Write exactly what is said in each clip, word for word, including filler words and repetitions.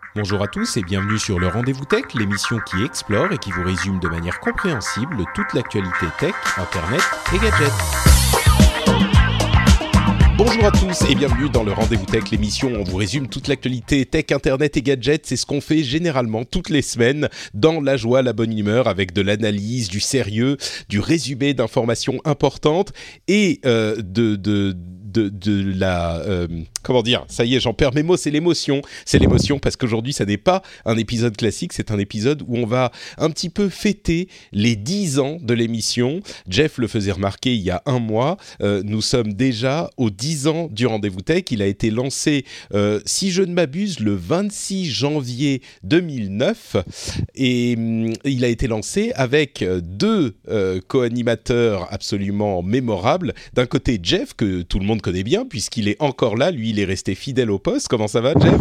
Bonjour à tous et bienvenue sur le Rendez-vous Tech, l'émission qui explore et qui vous résume de manière compréhensible toute l'actualité tech, internet et gadgets. Bonjour à tous et bienvenue dans le Rendez-vous Tech, l'émission où on vous résume toute l'actualité tech, internet et gadgets. C'est ce qu'on fait généralement toutes les semaines dans la joie, la bonne humeur, avec de l'analyse, du sérieux, du résumé d'informations importantes et euh, de... de De, de la... Euh, comment dire ? Ça y est, j'en perds mes mots, c'est l'émotion. C'est l'émotion parce qu'aujourd'hui, ça n'est pas un épisode classique, c'est un épisode où on va un petit peu fêter les dix ans de l'émission. Jeff le faisait remarquer il y a un mois. Euh, nous sommes déjà aux dix ans du Rendez-vous Tech. Il a été lancé, euh, si je ne m'abuse, le vingt-six janvier deux mille neuf. Et hum, il a été lancé avec deux euh, co-animateurs absolument mémorables. D'un côté, Jeff, que tout le monde connaît bien puisqu'il est encore là, lui il est resté fidèle au poste. Comment ça va, Jeff ?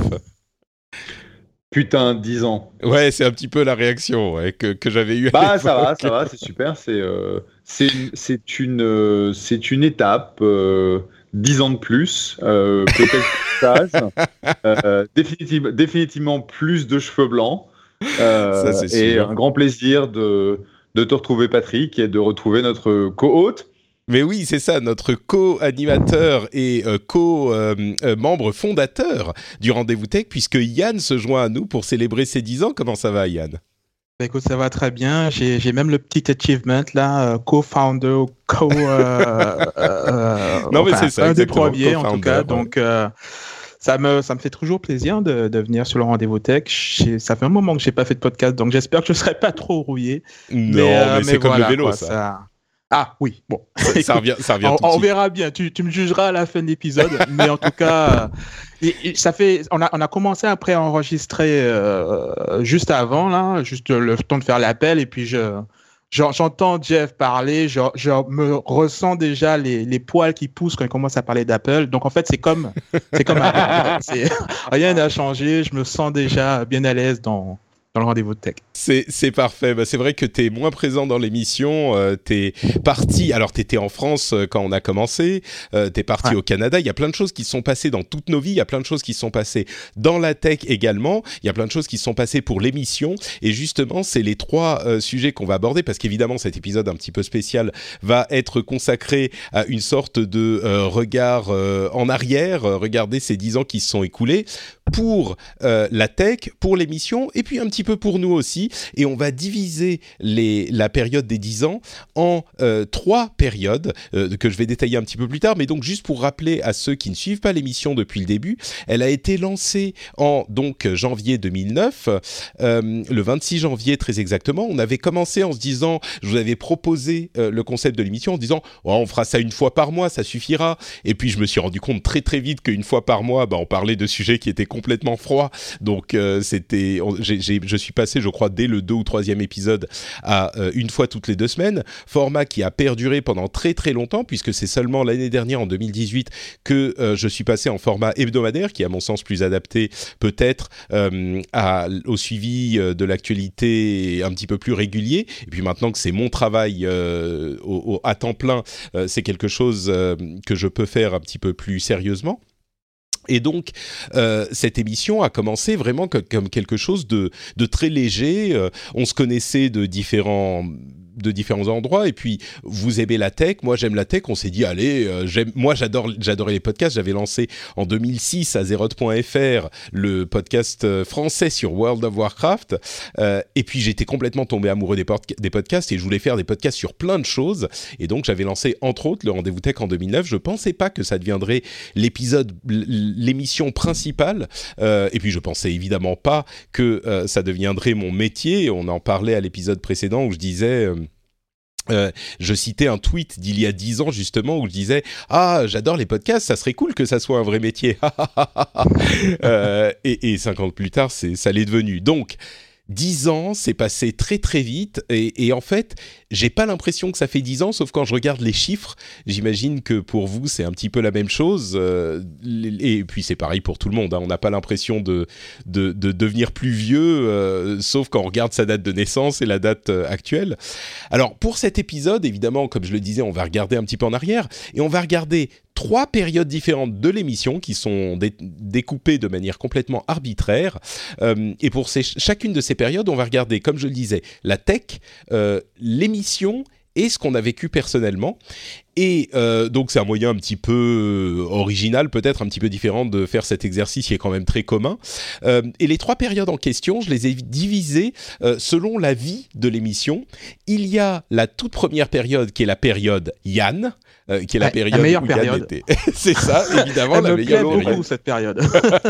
Putain, dix ans. Ouais, c'est un petit peu la réaction ouais, que, que j'avais eue à Bah l'époque. ça va, ça va, c'est super, c'est, euh, c'est, une, c'est, une, euh, c'est une étape, euh, dix ans de plus, euh, peut-être plus sage, euh, définitive, définitivement plus de cheveux blancs, euh, Ça, c'est et sûr. un grand plaisir de, de te retrouver Patrick et de retrouver notre co-hôte. Mais oui, c'est ça, notre co-animateur et euh, co-membre euh, euh, fondateur du Rendez-vous Tech, puisque Yann se joint à nous pour célébrer ses dix ans. Comment ça va, Yann ? Bah écoute, ça va très bien. J'ai, j'ai même le petit achievement là, euh, co-founder, co. Euh, euh, non, mais enfin, c'est ça, un des exactement. premiers en tout cas. Ouais. Donc, euh, ça me, ça me fait toujours plaisir de, de venir sur le Rendez-vous Tech. J'ai, ça fait un moment que j'ai pas fait de podcast, donc j'espère que je serai pas trop rouillé. Non, mais, euh, mais, mais c'est voilà, comme le vélo, quoi, ça. ça... Ah oui, bon. Ça, ça revient, ça revient on, tout de on suite. verra bien. Tu, tu me jugeras à la fin de l'épisode, mais en tout cas, et, et ça fait. On a, on a commencé après à enregistrer euh, juste avant là, juste le temps de faire l'appel, et puis je, j'entends Jeff parler, je, je me ressens déjà les, les poils qui poussent quand il commence à parler d'Apple. Donc en fait, c'est comme, c'est comme avant. C'est, rien n'a changé. Je me sens déjà bien à l'aise dans. dans le Rendez-vous de Tech. C'est, c'est parfait. Bah, c'est vrai que tu es moins présent dans l'émission. Euh, tu es parti... Alors, tu étais en France euh, quand on a commencé. Euh, tu es parti ouais. au Canada. Il y a plein de choses qui se sont passées dans toutes nos vies. Il y a plein de choses qui se sont passées dans la tech également. Il y a plein de choses qui se sont passées pour l'émission. Et justement, c'est les trois euh, sujets qu'on va aborder parce qu'évidemment, cet épisode un petit peu spécial va être consacré à une sorte de euh, regard euh, en arrière. Euh, regarder ces dix ans qui se sont écoulés pour euh, la tech, pour l'émission et puis un petit peu pour nous aussi. Et on va diviser les, la période des dix ans en euh, trois périodes euh, que je vais détailler un petit peu plus tard. Mais donc, juste pour rappeler à ceux qui ne suivent pas l'émission depuis le début, elle a été lancée en donc, janvier deux mille neuf, euh, le vingt-six janvier très exactement. On avait commencé en se disant, je vous avais proposé euh, le concept de l'émission en disant oh, on fera ça une fois par mois, ça suffira. Et puis, je me suis rendu compte très très vite qu'une fois par mois, bah, on parlait de sujets qui étaient complètement froids. Donc, euh, c'était, on, j'ai, j'ai, je suis passé, je crois, dès le deux ou troisième épisode à euh, une fois toutes les deux semaines. Format qui a perduré pendant très très longtemps, puisque c'est seulement l'année dernière, en deux mille dix-huit, que euh, je suis passé en format hebdomadaire, qui est à mon sens plus adapté peut-être euh, à, au suivi euh, de l'actualité un petit peu plus régulier. Et puis maintenant que c'est mon travail euh, au, au, à temps plein, euh, c'est quelque chose euh, que je peux faire un petit peu plus sérieusement. Et donc, euh, cette émission a commencé vraiment que, comme quelque chose de, de très léger. Euh, on se connaissait de différents... de différents endroits, et puis vous aimez la tech, moi j'aime la tech, on s'est dit allez, euh, j'aime, moi j'adore, j'adorais les podcasts, j'avais lancé en deux mille six à zeroth point f r le podcast français sur World of Warcraft, euh, et puis j'étais complètement tombé amoureux des, pod- des podcasts, et je voulais faire des podcasts sur plein de choses, et donc j'avais lancé entre autres le Rendez-vous Tech en deux mille neuf. Je pensais pas que ça deviendrait l'épisode, l'émission principale, euh, et puis je pensais évidemment pas que euh, ça deviendrait mon métier. On en parlait à l'épisode précédent où je disais... Euh, Euh, je citais un tweet d'il y a dix ans justement où je disais « Ah, j'adore les podcasts, ça serait cool que ça soit un vrai métier. » euh, et, et cinq ans plus tard, c'est, ça l'est devenu. Donc, dix ans, c'est passé très très vite et, et en fait, j'ai pas l'impression que ça fait dix ans, sauf quand je regarde les chiffres. J'imagine que pour vous, c'est un petit peu la même chose. Euh, et puis c'est pareil pour tout le monde, hein. On n'a pas l'impression de, de, de devenir plus vieux, euh, sauf quand on regarde sa date de naissance et la date euh, actuelle. Alors pour cet épisode, évidemment, comme je le disais, on va regarder un petit peu en arrière et on va regarder trois périodes différentes de l'émission qui sont dé- découpées de manière complètement arbitraire. Euh, et pour ces, chacune de ces périodes, on va regarder, comme je le disais, la tech, euh, l'émission et ce qu'on a vécu personnellement. Et euh, donc, c'est un moyen un petit peu original, peut-être un petit peu différent de faire cet exercice qui est quand même très commun. Euh, et les trois périodes en question, je les ai divisées euh, selon la vie de l'émission. Il y a la toute première période qui est la période Yann, euh, qui est la Ouais, période la meilleure où Yann période. était. C'est ça, évidemment, Elle la me meilleure plaît période. beaucoup, cette période.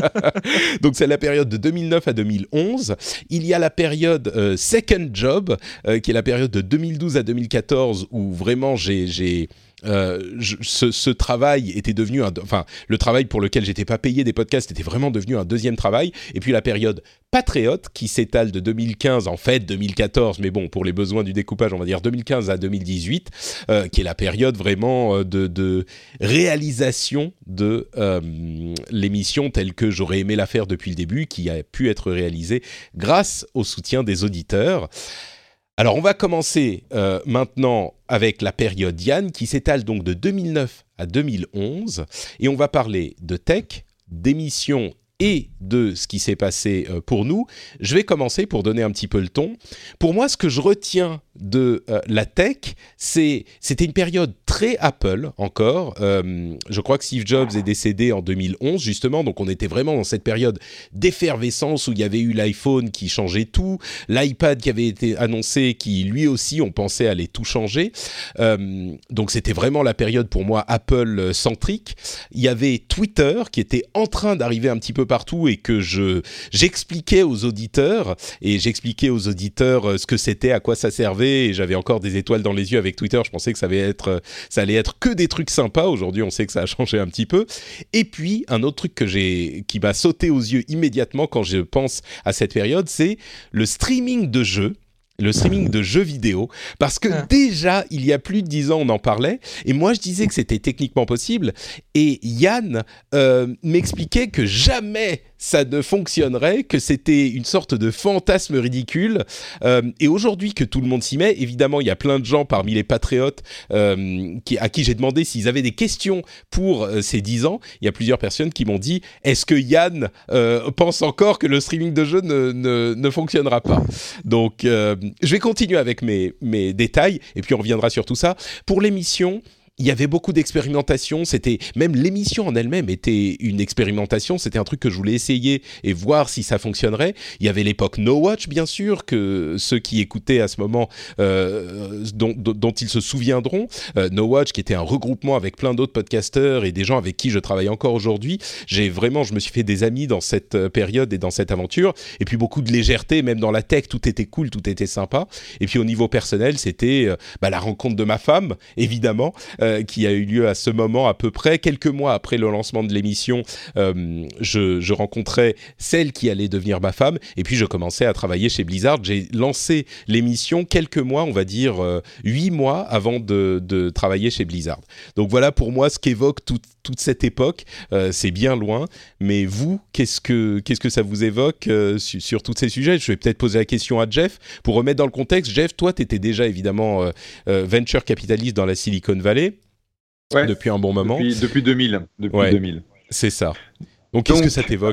Donc, c'est la période de deux mille neuf à deux mille onze. Il y a la période euh, Second Job, euh, qui est la période de deux mille douze à deux mille quatorze, où vraiment j'ai... j'ai Euh, je, ce, ce travail était devenu un, enfin le travail pour lequel j'étais pas payé des podcasts était vraiment devenu un deuxième travail. Et puis la période Patriote qui s'étale de deux mille quinze en fait deux mille quatorze, mais bon pour les besoins du découpage on va dire deux mille quinze à deux mille dix-huit, euh, qui est la période vraiment euh, de, de réalisation de euh, l'émission telle que j'aurais aimé la faire depuis le début, qui a pu être réalisée grâce au soutien des auditeurs. Alors, on va commencer euh, maintenant avec la période Yann, qui s'étale donc de deux mille neuf à deux mille onze. Et on va parler de tech, d'émissions et de ce qui s'est passé euh, pour nous. Je vais commencer pour donner un petit peu le ton. Pour moi, ce que je retiens de euh, la tech, c'est, c'était une période très Apple encore. Euh, je crois que Steve Jobs est décédé en deux mille onze, justement. Donc, on était vraiment dans cette période d'effervescence où il y avait eu l'iPhone qui changeait tout, l'iPad qui avait été annoncé, qui lui aussi, on pensait allait tout changer. Euh, donc, c'était vraiment la période pour moi Apple-centrique. Il y avait Twitter qui était en train d'arriver un petit peu partout et que je, j'expliquais aux auditeurs et j'expliquais aux auditeurs ce que c'était, à quoi ça servait, et j'avais encore des étoiles dans les yeux avec Twitter. Je pensais que ça allait être, ça allait être que des trucs sympas. Aujourd'hui, on sait que ça a changé un petit peu. Et puis, un autre truc que j'ai, qui m'a sauté aux yeux immédiatement quand je pense à cette période, c'est le streaming de jeux. Le streaming de jeux vidéo, parce que ah. déjà, il y a plus de dix ans, on en parlait, et moi, je disais que c'était techniquement possible, et Yann euh, m'expliquait que jamais ça ne fonctionnerait, que c'était une sorte de fantasme ridicule, euh, et aujourd'hui que tout le monde s'y met, évidemment, il y a plein de gens parmi les patriotes euh, qui, à qui j'ai demandé s'ils avaient des questions pour euh, ces dix ans. Il y a plusieurs personnes qui m'ont dit, est-ce que Yann euh, pense encore que le streaming de jeux ne, ne, ne fonctionnera pas ? Donc, euh, je vais continuer avec mes, mes détails, et puis on reviendra sur tout ça. Pour l'émission, il y avait beaucoup d'expérimentation. C'était, même l'émission en elle-même était une expérimentation. C'était un truc que je voulais essayer et voir si ça fonctionnerait. Il y avait l'époque No Watch, bien sûr, que ceux qui écoutaient à ce moment, euh, dont, dont ils se souviendront. Euh, No Watch, qui était un regroupement avec plein d'autres podcasteurs et des gens avec qui je travaille encore aujourd'hui. J'ai vraiment, je me suis fait des amis dans cette période et dans cette aventure. Et puis beaucoup de légèreté, même dans la tech, tout était cool, tout était sympa. Et puis au niveau personnel, c'était euh, bah, la rencontre de ma femme, évidemment. Euh, qui a eu lieu à ce moment à peu près. Quelques mois après le lancement de l'émission, euh, je, je rencontrais celle qui allait devenir ma femme, et puis je commençais à travailler chez Blizzard. J'ai lancé l'émission quelques mois, on va dire euh, huit mois avant de, de travailler chez Blizzard. Donc voilà pour moi ce qu'évoque tout, toute cette époque. Euh, c'est bien loin, mais vous, qu'est-ce que, qu'est-ce que ça vous évoque euh, sur, sur tous ces sujets ? Je vais peut-être poser la question à Jeff. Pour remettre dans le contexte, Jeff, toi, tu étais déjà évidemment euh, euh, venture capitaliste dans la Silicon Valley. Ouais, depuis un bon moment. Depuis, depuis deux mille. Depuis ouais, deux mille. C'est ça. Donc, qu'est-ce Donc, que ça t'évoque ?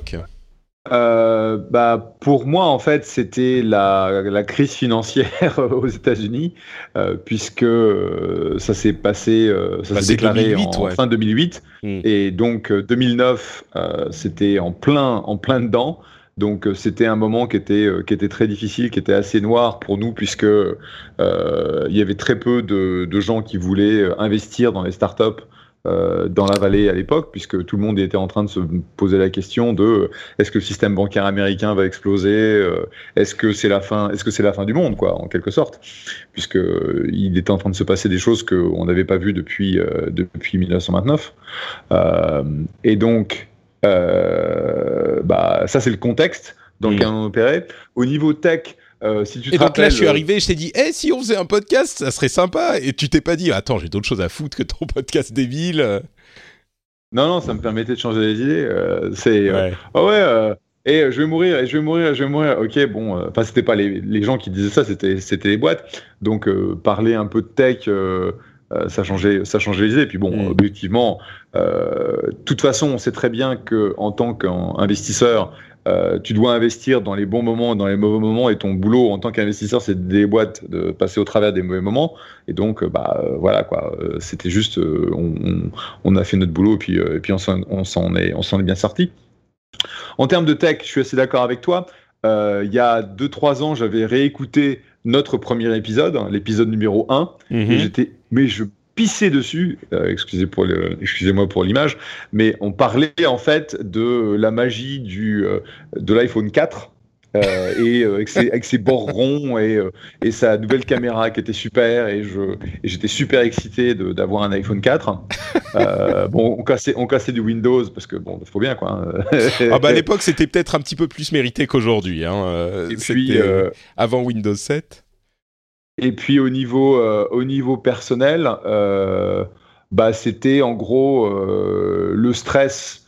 euh, bah, Pour moi, en fait, c'était la, la crise financière aux États-Unis, euh, puisque euh, ça s'est passé, euh, ça bah, s'est déclaré deux mille huit, en ouais. fin deux mille huit. Mm. Et donc, deux mille neuf, euh, c'était en plein, en plein dedans. Donc c'était un moment qui était qui était très difficile, qui était assez noir pour nous, puisque euh, il y avait très peu de, de gens qui voulaient investir dans les startups euh, dans la vallée à l'époque, puisque tout le monde était en train de se poser la question de est-ce que le système bancaire américain va exploser, euh, est-ce que c'est la fin, est-ce que c'est la fin du monde, quoi, en quelque sorte, puisque euh, il était en train de se passer des choses qu'on n'avait pas vues depuis euh, depuis mille neuf cent vingt-neuf, euh, et donc Euh, bah, ça c'est le contexte dans lequel on opérait. Au niveau tech, euh, si tu te et donc rappelles, là je suis arrivé, je t'ai dit hey, si on faisait un podcast ça serait sympa, et tu t'es pas dit attends j'ai d'autres choses à foutre que ton podcast débile. Non non, ça me permettait de changer les idées. Euh, c'est ouais, euh, oh ouais euh, et je vais mourir, et je vais mourir, je vais mourir. Ok, bon, enfin, euh, c'était pas les, les gens qui disaient ça, c'était, c'était les boîtes. Donc, euh, parler un peu de tech, euh, euh, ça changeait, ça changeait les idées. Et puis bon, mmh. objectivement, euh, de toute façon, on sait très bien que en tant qu'investisseur, euh, tu dois investir dans les bons moments et dans les mauvais moments. Et ton boulot en tant qu'investisseur, c'est des boîtes de passer au travers des mauvais moments. Et donc, bah euh, voilà quoi. Euh, c'était juste, euh, on, on, on a fait notre boulot et puis, euh, et puis on s'en, on s'en est, on s'en est bien sorti. En termes de tech, je suis assez d'accord avec toi. Euh, il y a deux trois ans, j'avais réécouté notre premier épisode, hein, l'épisode numéro un, mm-hmm. et j'étais, mais je pissais dessus, euh, excusez pour le, excusez-moi pour l'image, mais on parlait en fait de la magie du, euh, de l'iPhone quatre, euh, et euh, avec, ses, avec ses bords ronds et, euh, et sa nouvelle caméra qui était super, et, je, et j'étais super excité de, d'avoir un iPhone quatre. Euh, bon, on cassait, on cassait du Windows parce que bon, il faut bien quoi. Ah bah à l'époque c'était peut-être un petit peu plus mérité qu'aujourd'hui. Hein. Et c'était puis, euh, avant Windows sept. Et puis au niveau, euh, au niveau personnel, euh, bah c'était en gros euh, le stress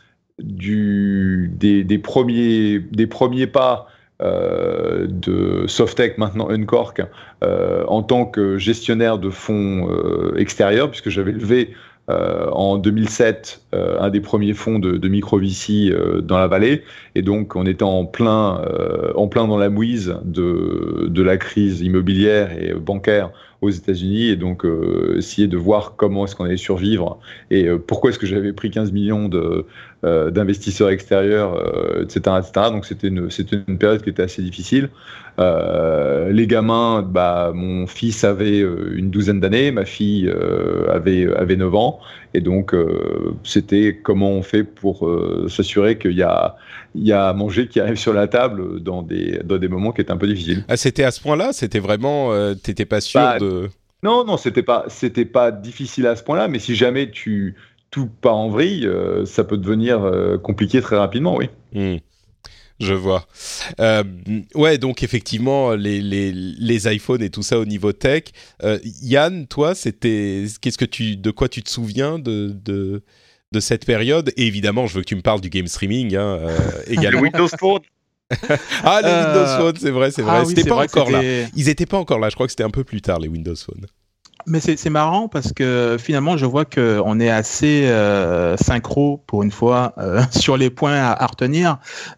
du, des, des premiers, des premiers pas. Euh, de Softec, maintenant Uncork, euh, en tant que gestionnaire de fonds euh, extérieurs, puisque j'avais levé euh, en deux mille sept euh, un des premiers fonds de, de micro-V C euh, dans la vallée, et donc on était en plein, euh, en plein dans la mouise de, de la crise immobilière et bancaire aux États-Unis, et donc euh, essayer de voir comment est-ce qu'on allait survivre et euh, pourquoi est-ce que j'avais pris quinze millions de, euh, d'investisseurs extérieurs, euh, et cetera, et cetera. Donc c'était une, c'était une période qui était assez difficile. Euh, les gamins, bah, mon fils avait euh, une douzaine d'années, ma fille euh, avait, avait neuf ans, et donc euh, c'était comment on fait pour euh, s'assurer qu'il y a, il y a à manger qui arrive sur la table dans des, dans des moments qui étaient un peu difficiles. Ah, c'était à ce point-là? C'était vraiment, euh, t'étais pas sûr bah, de... Non, non, c'était pas, c'était pas difficile à ce point-là, mais si jamais tu tout part en vrille, euh, ça peut devenir euh, compliqué très rapidement, oui. Mmh. Je vois. Euh, ouais, donc effectivement, les, les, les iPhones et tout ça au niveau tech. Euh, Yann, toi, c'était, qu'est-ce que tu, de quoi tu te souviens de, de, de cette période? Et évidemment, je veux que tu me parles du game streaming, hein, euh, également. Le Windows Phone. Ah, les euh... Windows Phone, c'est vrai, c'est vrai. Ah, c'était oui, pas vrai encore c'était... là. Ils étaient pas encore là. Je crois que c'était un peu plus tard, les Windows Phone. Mais c'est, c'est marrant parce que finalement, je vois qu'on est assez euh, synchro pour une fois euh, sur les points à, à retenir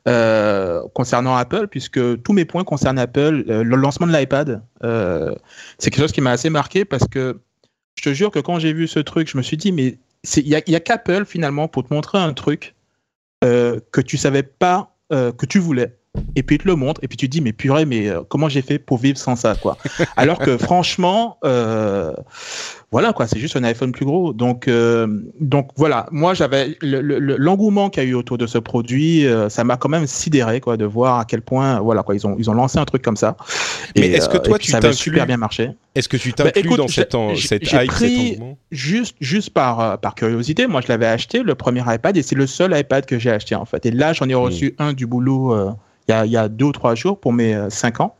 euh, concernant Apple, puisque tous mes points concernent Apple. Euh, le lancement de l'iPad, euh, c'est quelque chose qui m'a assez marqué parce que je te jure que quand j'ai vu ce truc, je me suis dit, mais il n'y a, y a qu'Apple finalement pour te montrer un truc euh, que tu savais pas euh, que tu voulais. Et puis il te le montre, et puis tu te dis mais purée, mais euh, comment j'ai fait pour vivre sans ça, quoi. Alors que franchement, euh, voilà quoi, c'est juste un iPhone plus gros. Donc euh, donc voilà, moi j'avais le, le, l'engouement qu'il y a eu autour de ce produit, euh, ça m'a quand même sidéré quoi de voir à quel point voilà quoi ils ont ils ont lancé un truc comme ça. Mais et, est-ce que toi euh, tu ça avait super bien marché. Est-ce que tu t'inclus bah, écoute, dans cette, en, j'ai, cette j'ai hype, pris cet engouement? Juste juste par par curiosité, moi je l'avais acheté le premier iPad et c'est le seul iPad que j'ai acheté en fait. Et là j'en ai reçu mmh. un du boulot. Euh, Il y, a, il y a deux ou trois jours pour mes cinq ans,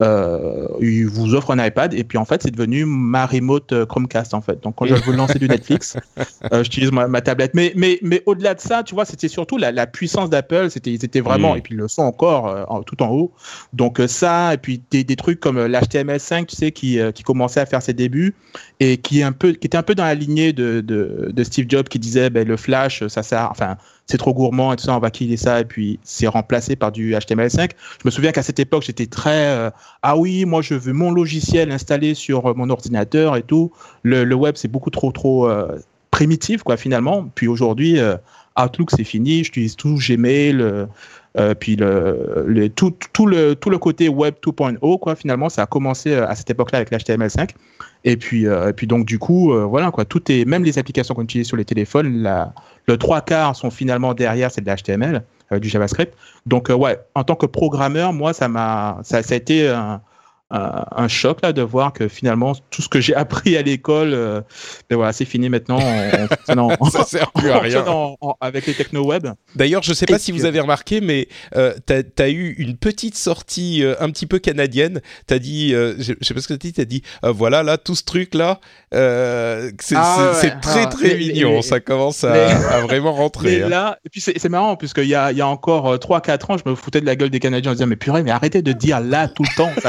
euh, ils vous offrent un iPad et puis en fait c'est devenu ma remote Chromecast en fait. Donc quand je veux lancer du Netflix, euh, j'utilise ma, ma tablette. Mais mais mais au-delà de ça, tu vois, c'était surtout la, la puissance d'Apple. C'était ils étaient vraiment mmh. et puis ils le sont encore euh, en, tout en haut. Donc euh, ça et puis des, des trucs comme l'H T M L cinq, tu sais, qui euh, qui commençait à faire ses débuts et qui est un peu qui était un peu dans la lignée de de, de Steve Jobs qui disait ben le Flash ça sert enfin c'est trop gourmand et tout ça, on va killer ça, et puis c'est remplacé par du H T M L cinq. Je me souviens qu'à cette époque, j'étais très euh, ah oui, moi je veux mon logiciel installé sur mon ordinateur et tout. Le, le web c'est beaucoup trop trop euh, primitif quoi finalement. Puis aujourd'hui, euh, Outlook c'est fini, j'utilise tout Gmail, euh, euh, puis le, le tout tout le tout le côté web deux point zéro quoi finalement ça a commencé à cette époque-là avec l'H T M L cinq. Et puis, euh, et puis donc du coup, euh, voilà quoi, tout est, même les applications qu'on utilise sur les téléphones, la, le trois quarts sont finalement derrière, c'est de l'H T M L, euh, du JavaScript. Donc euh, ouais, en tant que programmeur, moi ça m'a, ça, ça a été un, un, un choc là de voir que finalement tout ce que j'ai appris à l'école, euh, ben voilà, c'est fini maintenant. On, on, on, ça sert plus à rien en, en, avec les techno web. D'ailleurs, je sais pas et si que... vous avez remarqué, mais euh, t'as, t'as eu une petite sortie euh, un petit peu canadienne. T'as dit, euh, je, je sais pas ce que t'as dit, t'as dit, euh, voilà là, tout ce truc là, euh, c'est, ah, c'est, ouais. c'est très ah, très mais, mignon. Mais, ça commence à, mais, à vraiment rentrer. Mais hein. Là, et puis c'est, c'est marrant puisqu'il y a il y a encore trois quatre ans, je me foutais de la gueule des Canadiens en disant mais purée, mais arrêtez de dire là tout le temps. Ça, ça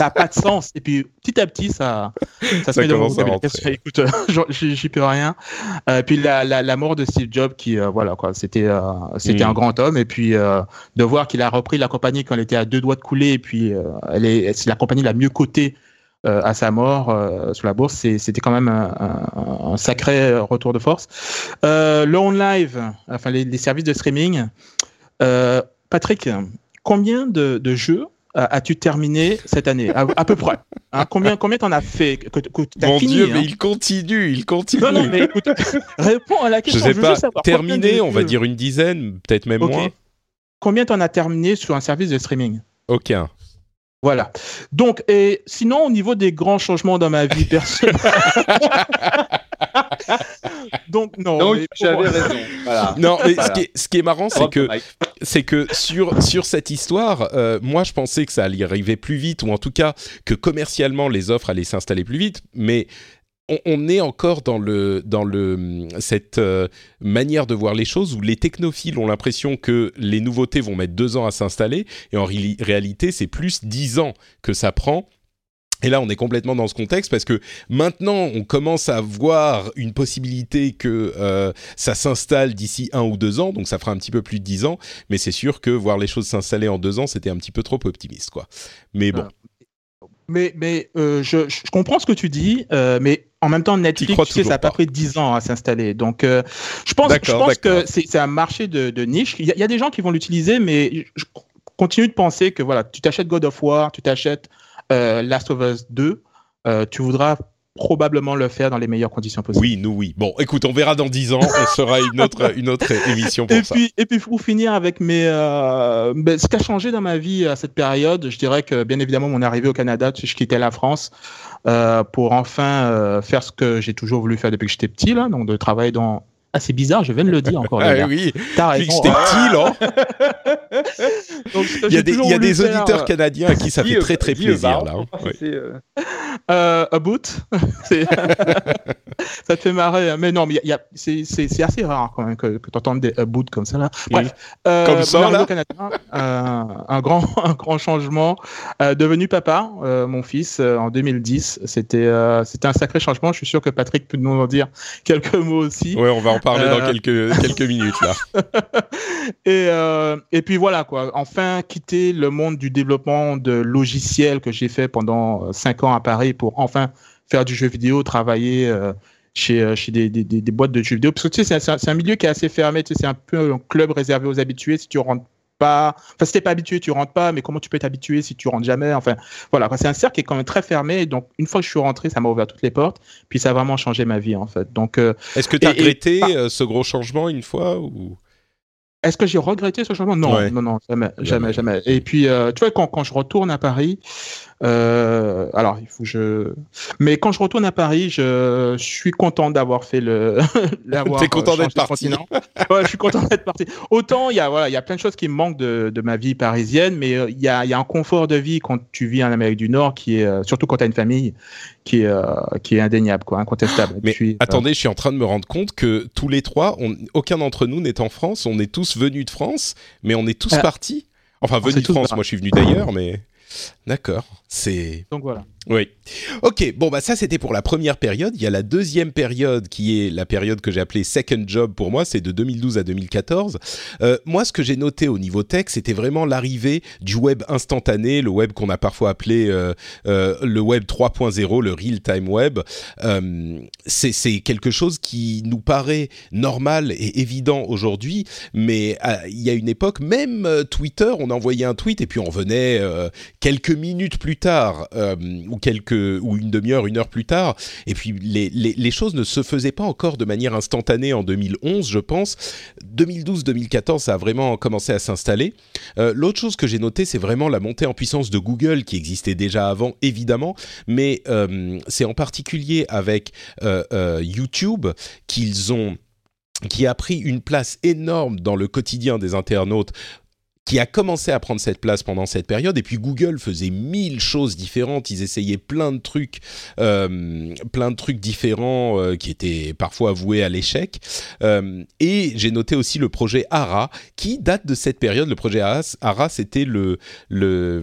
ça a pas de sens. Et puis petit à petit, ça, ça, ça se met dans mon vocabulaire. Écoute, j'y, j'y peux rien. Et euh, puis la, la, la mort de Steve Jobs, qui euh, voilà quoi, c'était, euh, c'était mmh. un grand homme. Et puis euh, de voir qu'il a repris la compagnie quand elle était à deux doigts de couler, et puis euh, elle est, c'est la compagnie la mieux cotée euh, à sa mort euh, sur la bourse. C'est, c'était quand même un, un, un sacré retour de force. Euh, le on live, enfin les, les services de streaming. Euh, Patrick, combien de, de jeux as-tu terminé cette année, à, à peu près hein, Combien, combien t'en as fait que, que t'as Mon fini, Dieu, hein. mais il continue, il continue. Non, non, mais écoute, réponds à la question. Je sais je pas, savoir, terminé, on va dire une dizaine, peut-être même okay. moins. Combien t'en as terminé sur un service de streaming? Aucun. Voilà. Donc, et sinon, au niveau des grands changements dans ma vie personnelle. Donc, non. Donc, j'avais raison. Voilà. Non, mais voilà. ce, qui est, ce qui est marrant, c'est que, c'est que sur, sur cette histoire, euh, moi, je pensais que ça allait arriver plus vite, ou en tout cas, que commercialement, les offres allaient s'installer plus vite, mais on, on est encore dans, le, dans le, cette euh, manière de voir les choses où les technophiles ont l'impression que les nouveautés vont mettre deux ans à s'installer, et en ré- réalité, c'est plus dix ans que ça prend. Et là, on est complètement dans ce contexte parce que maintenant, on commence à voir une possibilité que euh, ça s'installe d'ici un ou deux ans, donc ça fera un petit peu plus de dix ans, mais c'est sûr que voir les choses s'installer en deux ans, c'était un petit peu trop optimiste, quoi. Mais bon. Mais, mais euh, je, je comprends ce que tu dis, euh, mais en même temps, Netflix, tu sais, ça a pas pris dix ans à s'installer. Donc, euh, je pense, je pense que c'est, c'est un marché de, de niche. Il y, a, il y a des gens qui vont l'utiliser, mais je continue de penser que voilà, tu t'achètes God of War, tu t'achètes Euh, Last of Us deux, euh, tu voudras probablement le faire dans les meilleures conditions possibles. Oui, nous oui. Bon, écoute, on verra dans dix ans, on fera une autre, une autre émission pour et ça. Puis, et puis pour finir avec mes, euh, ben, ce qui a changé dans ma vie à cette période, je dirais que bien évidemment mon arrivée au Canada, je quittais la France euh, pour enfin euh, faire ce que j'ai toujours voulu faire depuis que j'étais petit, là, donc de travailler dans... Ah, c'est bizarre, je viens de le dire encore. Ah oui, t'as raison. J'étais petit, là. Donc, il y a des, il y a des faire... auditeurs canadiens à qui ça fait très très plaisir, là. Oui. C'est, euh... Euh, a boot. Ça te fait marrer, hein. Mais non, mais y a, y a, c'est, c'est, c'est assez rare quand même que, que tu entendes des a boot comme ça là. Bref, oui. euh, comme ça là. Canada, euh, un grand, un grand changement. Euh, devenu papa, euh, mon fils euh, en deux mille dix, c'était, euh, c'était un sacré changement. Je suis sûr que Patrick peut nous en dire quelques mots aussi. Ouais, on va en parler euh... dans quelques quelques minutes là. et euh, et puis voilà quoi. Enfin, quitter le monde du développement de logiciels que j'ai fait pendant cinq ans à Paris pour enfin faire du jeu vidéo, travailler euh, chez, chez des, des, des boîtes de jeux vidéo. Parce que tu sais, c'est un, c'est un milieu qui est assez fermé, tu sais, c'est un peu un club réservé aux habitués. Si tu rentres pas, enfin, si t'es pas habitué, tu rentres pas, mais comment tu peux t'habituer si tu rentres jamais? Enfin, voilà, c'est un cercle qui est quand même très fermé. Donc, une fois que je suis rentré, ça m'a ouvert toutes les portes. Puis, ça a vraiment changé ma vie, en fait. Donc, euh, est-ce que tu as regretté et, et, ce gros changement une fois ou... Est-ce que j'ai regretté ce changement? Non, ouais. non, non, jamais, jamais, jamais. Et puis, euh, tu vois, quand, quand je retourne à Paris, euh, alors, il faut que je... Mais quand je retourne à Paris, je, je suis content d'avoir fait le... d'avoir T'es content d'être parti. Ouais, je suis content d'être parti. Autant, il y a, voilà, il y a plein de choses qui me manquent de, de ma vie parisienne, mais il y a, il y a un confort de vie quand tu vis en Amérique du Nord qui est, surtout quand tu as une famille, qui est, euh, qui est indéniable, quoi, incontestable. Mais puis, attendez, euh... je suis en train de me rendre compte que tous les trois, on, aucun d'entre nous n'est en France, on est tous venus de France, mais on est tous euh, partis. Enfin, venus de France, moi je suis venu d'ailleurs, mais... D'accord, c'est... Donc voilà. Oui. Ok, bon bah ça c'était pour la première période. Il y a la deuxième période qui est la période que j'ai appelée second job pour moi, c'est de deux mille douze à deux mille quatorze. Euh, moi ce que j'ai noté au niveau tech, c'était vraiment l'arrivée du web instantané, le web qu'on a parfois appelé euh, euh, le web trois point zéro, le real-time web. Euh, c'est, c'est quelque chose qui nous paraît normal et évident aujourd'hui, mais euh, il y a une époque, même euh, Twitter, on envoyait un tweet et puis on venait euh, quelques minutes plus tard euh, ou quelques ou une demi-heure, une heure plus tard, et puis les, les, les choses ne se faisaient pas encore de manière instantanée en deux mille onze, je pense. deux mille douze deux mille quatorze, ça a vraiment commencé à s'installer. Euh, l'autre chose que j'ai notée, c'est vraiment la montée en puissance de Google, qui existait déjà avant, évidemment, mais euh, c'est en particulier avec euh, euh, YouTube qu'ils ont, qui a pris une place énorme dans le quotidien des internautes, qui a commencé à prendre cette place pendant cette période. Et puis Google faisait mille choses différentes, ils essayaient plein de trucs, euh, plein de trucs différents euh, qui étaient parfois voués à l'échec. Euh, et j'ai noté aussi le projet Ara, qui date de cette période. Le projet Ara, Ara c'était le... le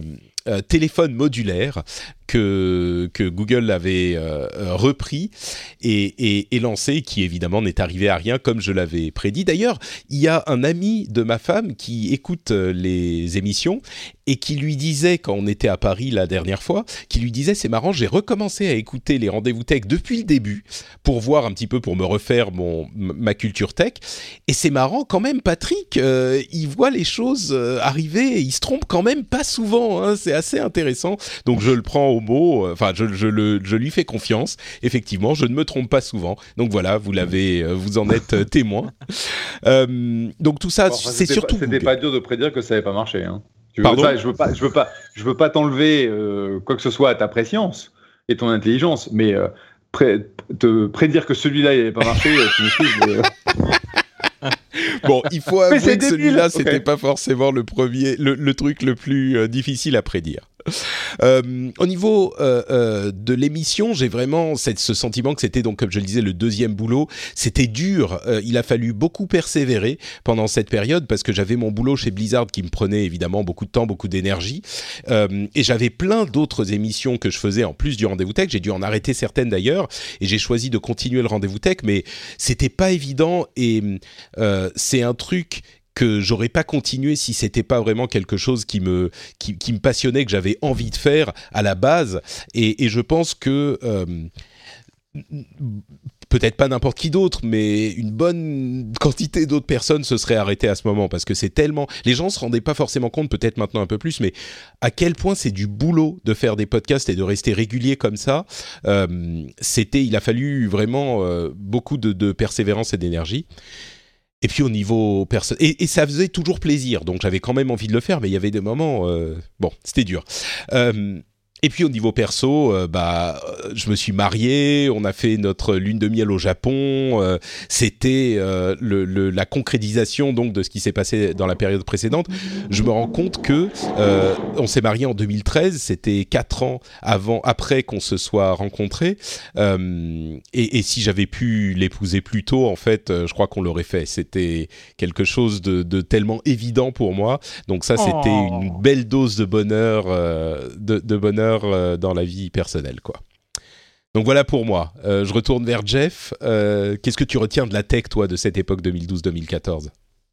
euh, téléphone modulaire que que Google avait euh, repris et, et, et lancé, qui évidemment n'est arrivé à rien comme je l'avais prédit. D'ailleurs, il y a un ami de ma femme qui écoute les émissions et qui lui disait, quand on était à Paris la dernière fois, qui lui disait, c'est marrant, j'ai recommencé à écouter les rendez-vous tech depuis le début pour voir un petit peu, pour me refaire mon ma culture tech. Et c'est marrant quand même, Patrick, euh, il voit les choses euh, arriver et il se trompe quand même pas souvent, hein, c'est assez intéressant. Donc je le prends au mot, enfin je, je, le, je lui fais confiance. Effectivement, je ne me trompe pas souvent. Donc voilà, vous l'avez, vous en êtes témoin. Euh, donc tout ça, enfin, c'est surtout. Pas, c'était pas dur de prédire que ça n'avait pas marché. Hein. Tu veux, Pardon ? ça, je veux pas, je veux pas, je veux pas t'enlever euh, quoi que ce soit à ta préscience et ton intelligence, mais euh, pré- te prédire que celui-là n'avait pas marché, tu me suis. Mais, euh... Bon, il faut avouer que débile. celui-là, c'était okay. pas forcément le premier, le, le truc le plus euh, difficile à prédire. Euh, au niveau euh, euh, de l'émission, j'ai vraiment cette, ce sentiment que c'était donc, comme je le disais, le deuxième boulot. C'était dur. Euh, il a fallu beaucoup persévérer pendant cette période parce que j'avais mon boulot chez Blizzard qui me prenait évidemment beaucoup de temps, beaucoup d'énergie. Euh, et j'avais plein d'autres émissions que je faisais en plus du Rendez-vous Tech. J'ai dû en arrêter certaines d'ailleurs et j'ai choisi de continuer le Rendez-vous Tech, mais c'était pas évident et euh, c'est un truc que j'aurais pas continué si c'était pas vraiment quelque chose qui me qui, qui me passionnait, que j'avais envie de faire à la base. Et, et je pense que euh, peut-être pas n'importe qui d'autre, mais une bonne quantité d'autres personnes se seraient arrêtées à ce moment parce que c'est tellement, les gens se rendaient pas forcément compte, peut-être maintenant un peu plus, mais à quel point c'est du boulot de faire des podcasts et de rester régulier comme ça. Euh, c'était, il a fallu vraiment euh, beaucoup de, de persévérance et d'énergie. Et puis au niveau perso- et, et ça faisait toujours plaisir, donc j'avais quand même envie de le faire, mais il y avait des moments, euh, bon, c'était dur. Euh, et puis au niveau perso, euh, bah, je me suis marié, on a fait notre lune de miel au Japon. Euh, c'était euh, le, le, la concrétisation donc de ce qui s'est passé dans la période précédente. Je me rends compte que euh, on s'est marié en deux mille treize, c'était quatre ans avant, après qu'on se soit rencontrés. Euh, et, et si j'avais pu l'épouser plus tôt, en fait, je crois qu'on l'aurait fait. C'était quelque chose de, de tellement évident pour moi. Donc ça, c'était oh. une belle dose de bonheur, euh, de, de bonheur dans la vie personnelle, quoi. Donc voilà pour moi. Euh, je retourne vers Jeff. Euh, qu'est-ce que tu retiens de la tech, toi, de cette époque deux mille douze deux mille quatorze ?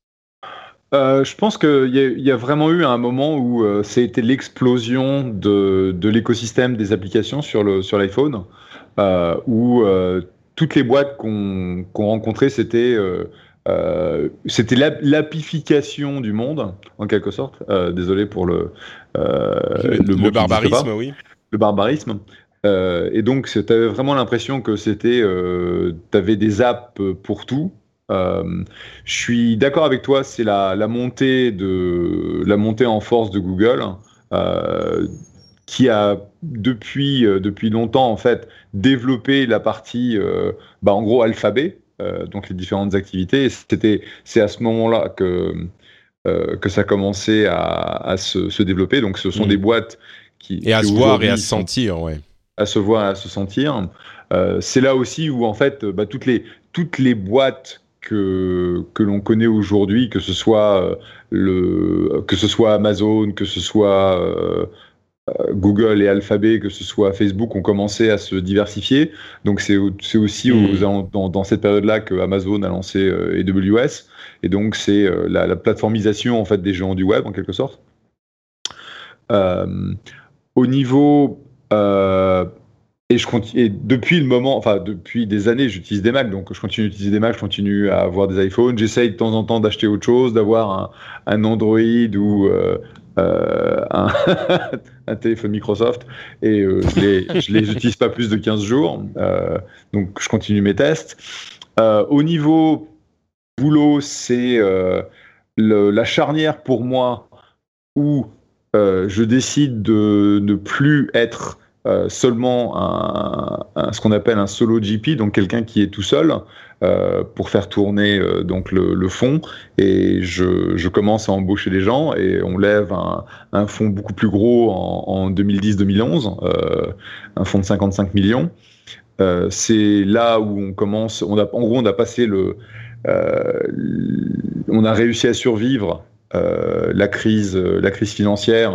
Euh, je pense qu'il y, y a vraiment eu un moment où euh, ça a été l'explosion de, de l'écosystème des applications sur, le, sur l'iPhone, euh, où euh, toutes les boîtes qu'on, qu'on rencontrait, c'était... Euh, Euh, c'était l'appification du monde, en quelque sorte. Euh, désolé pour le euh, le, le, le barbarisme, oui. Le barbarisme. Euh, et donc, tu avais vraiment l'impression que c'était, euh, tu avais des apps pour tout. Euh, je suis d'accord avec toi, c'est la, la montée de la montée en force de Google, euh, qui a depuis euh, depuis longtemps en fait développé la partie, euh, bah, en gros, alphabet. Euh, donc les différentes activités. Et c'était, c'est à ce moment-là que, euh, que ça commençait à, à se, se développer. Donc ce sont mmh. des boîtes qui... Et à qui se voir et à se sentir, ouais. À se voir et à se sentir. Euh, c'est là aussi où, en fait, bah, toutes, les, toutes les boîtes que, que l'on connaît aujourd'hui, que ce soit, euh, le, que ce soit Amazon, que ce soit... Euh, Google et Alphabet, que ce soit Facebook, ont commencé à se diversifier. Donc c'est, c'est aussi mmh. aux, dans, dans cette période-là que Amazon a lancé euh, A W S. Et donc c'est euh, la, la plateformisation en fait des géants du web en quelque sorte. Euh, au niveau euh, et je continue, et depuis le moment, enfin depuis des années, j'utilise des Macs, donc je continue d'utiliser des Macs, je continue à avoir des iPhones. J'essaye de temps en temps d'acheter autre chose, d'avoir un, un Android ou euh, Euh, un, un téléphone Microsoft et euh, je les, je les utilise pas plus de quinze jours, euh, donc je continue mes tests. Euh, au niveau boulot, c'est euh, le, la charnière pour moi où euh, je décide de ne plus être euh, seulement un, un, ce qu'on appelle un solo G P, donc quelqu'un qui est tout seul euh, pour faire tourner euh, donc le, le fonds, et je, je commence à embaucher des gens et on lève un, un fonds beaucoup plus gros en, en deux mille dix deux mille onze, euh, un fonds de cinquante-cinq millions. Euh, c'est là où on commence, on a, en gros on a passé le, euh, on a réussi à survivre euh, la crise, la crise financière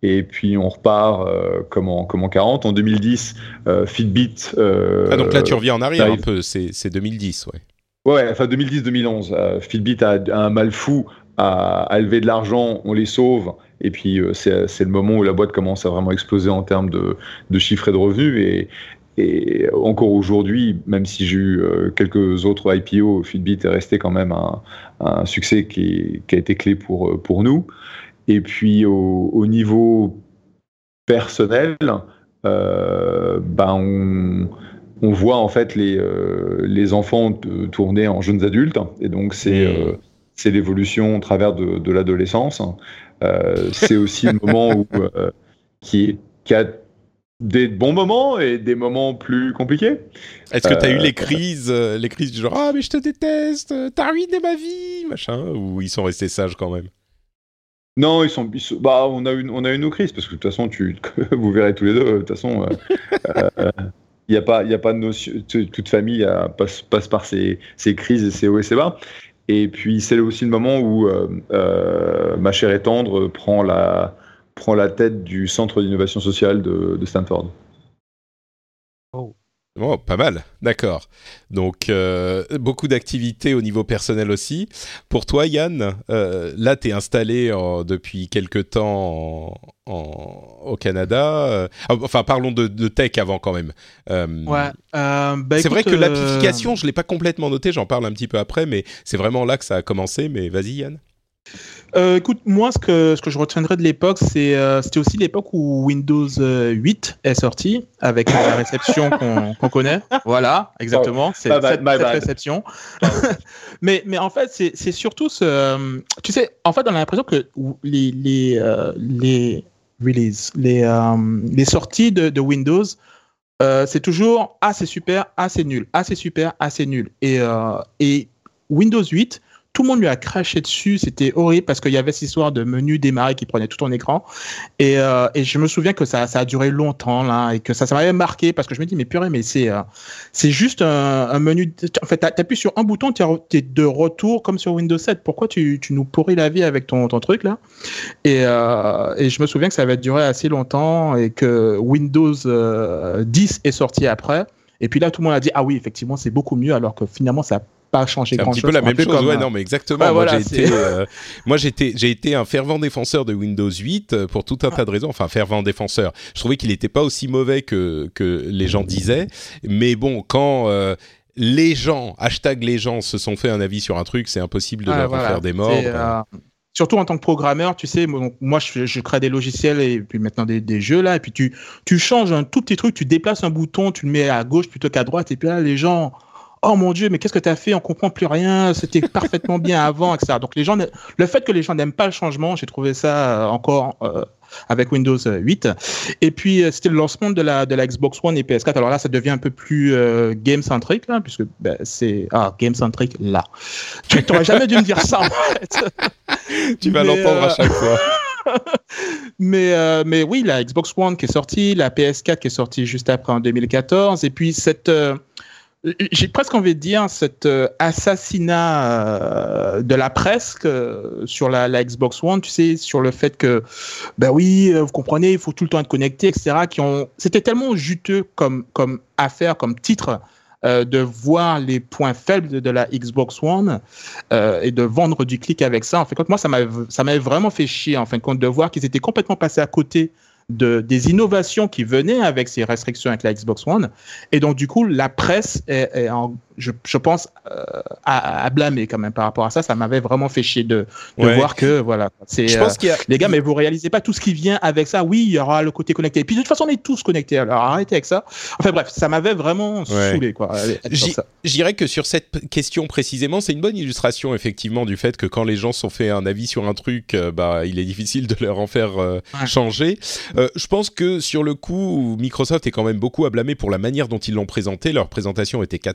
et puis on repart euh, comme, en, comme en quarante. En deux mille dix, euh, Fitbit... Euh, ah, donc là, tu reviens en arrière arrive. un peu, c'est, c'est deux mille dix, ouais. Ouais, enfin deux mille dix deux mille onze. Euh, Fitbit a, a un mal fou à, à lever de l'argent, on les sauve, et puis euh, c'est, c'est le moment où la boîte commence à vraiment exploser en termes de, de chiffres et de revenus, et, et encore aujourd'hui, même si j'ai eu euh, quelques autres I P O, Fitbit est resté quand même un, un succès qui, qui a été clé pour, pour nous. Et puis au, au niveau personnel, euh, ben on... on voit en fait les, euh, les enfants t- tourner en jeunes adultes, et donc c'est, euh, c'est l'évolution au travers de, de l'adolescence. Euh, c'est aussi le moment où, euh, qui, qui a des bons moments et des moments plus compliqués. Est-ce que tu as Euh, eu les crises, euh, les crises du genre « Ah, mais je te déteste, t'as ruiné ma vie !» machin, ou ils sont restés sages quand même? Non, ils sont, ils sont- bah, on a eu, on a eu nos crises, parce que de toute façon, tu, vous verrez tous les deux, de toute façon... Euh, euh, Il n'y a pas, il y a pas de notion. Toute famille euh, passe, passe par ses, ses crises et ses hauts et ses bas. Et puis c'est aussi le moment où euh, euh, ma chère et tendre prend la, prend la tête du centre d'innovation sociale de, de Stanford. Oh. Oh, pas mal, d'accord. Donc, euh, beaucoup d'activités au niveau personnel aussi. Pour toi, Yann, euh, là, tu es installé en, depuis quelques temps en, en, au Canada. Euh, enfin, parlons de, de tech avant quand même. Euh, ouais, euh, bah, c'est écoute, vrai que euh... l'application, je ne l'ai pas complètement noté, j'en parle un petit peu après, mais c'est vraiment là que ça a commencé. Mais vas-y, Yann. Euh, écoute, moi, ce que, ce que je retiendrai de l'époque, c'est, euh, c'était aussi l'époque où Windows huit est sorti, avec la réception qu'on, qu'on connaît. Voilà, exactement, c'est bad, cette, cette bad. réception. mais, mais en fait, c'est, c'est surtout ce... Euh, tu sais, en fait, on a l'impression que les, les, euh, les releases, les, euh, les sorties de, de Windows, euh, c'est toujours « Ah, c'est super, ah, c'est nul, ah, c'est super, ah, c'est nul ». Et, euh, et Windows huit... tout le monde lui a craché dessus, c'était horrible parce qu'il y avait cette histoire de menu démarrer qui prenait tout ton écran. Et, euh, et je me souviens que ça, ça a duré longtemps là, et que ça, ça m'avait marqué parce que je me dis, mais purée, mais c'est, euh, c'est juste un, un menu. En fait, t'appuies sur un bouton, t'es, t'es de retour comme sur Windows sept. Pourquoi tu, tu nous pourris la vie avec ton, ton truc là? Et, euh, et je me souviens que ça avait duré assez longtemps et que Windows euh, dix est sorti après. Et puis là, tout le monde a dit, ah oui, effectivement, c'est beaucoup mieux, alors que finalement, ça pas changé grand chose. C'est un petit peu la même chose, comme, ouais, non, mais exactement. Ouais, moi, voilà, j'ai été, euh, moi, j'étais, j'ai été un fervent défenseur de Windows huit euh, pour tout un tas de raisons. Enfin, fervent défenseur. Je trouvais qu'il n'était pas aussi mauvais que que les gens disaient. Mais bon, quand euh, les gens, hashtag les gens, se sont fait un avis sur un truc, c'est impossible de ah, leur voilà. refaire des morts. Euh, surtout en tant que programmeur, tu sais, moi, je, je crée des logiciels et puis maintenant des, des jeux là, et puis tu, tu changes un tout petit truc, tu déplaces un bouton, tu le mets à gauche plutôt qu'à droite, et puis là, les gens... Oh mon Dieu, mais qu'est-ce que tu as fait? On comprend plus rien. C'était parfaitement bien avant, et cetera. Donc les gens, le fait que les gens n'aiment pas le changement, j'ai trouvé ça encore euh, avec Windows huit. Et puis c'était le lancement de la de la Xbox One et P S quatre. Alors là, ça devient un peu plus euh, game centrique là, puisque ben, c'est ah game centrique là. Tu t'aurais jamais dû me dire ça en fait. Tu vas mais, l'entendre euh... à chaque fois. mais, euh, mais oui, la Xbox One qui est sortie, la P S quatre qui est sortie juste après en deux mille quatorze, et puis cette euh, j'ai presque envie de dire cet euh, assassinat euh, de la presse euh, sur la, la Xbox One, tu sais, sur le fait que, ben oui, vous comprenez, il faut tout le temps être connecté, et cetera. Qui ont, c'était tellement juteux comme comme affaire, comme titre, euh, de voir les points faibles de, de la Xbox One euh, et de vendre du clic avec ça. En fait, moi, ça m'avait ça m'avait vraiment fait chier en fin de compte de voir qu'ils étaient complètement passés à côté de, des innovations qui venaient avec ces restrictions avec la Xbox One. Et donc, du coup, la presse est, est en, je, je pense, euh, à, à blâmer quand même par rapport à ça. Ça m'avait vraiment fait chier de, de ouais. voir que, voilà, c'est, je pense euh, qu'il y a... les gars, mais vous réalisez pas tout ce qui vient avec ça. Oui, il y aura le côté connecté. Et puis, de toute façon, on est tous connectés. Alors, arrêtez avec ça. Enfin, bref, ça m'avait vraiment ouais. saoulé, quoi. J'y, je dirais que sur cette question précisément, c'est une bonne illustration, effectivement, du fait que quand les gens sont fait un avis sur un truc, euh, bah, il est difficile de leur en faire euh, ouais. changer. Euh, je pense que sur le coup, Microsoft est quand même beaucoup à blâmer pour la manière dont ils l'ont présenté. Leur présentation était catastrophique.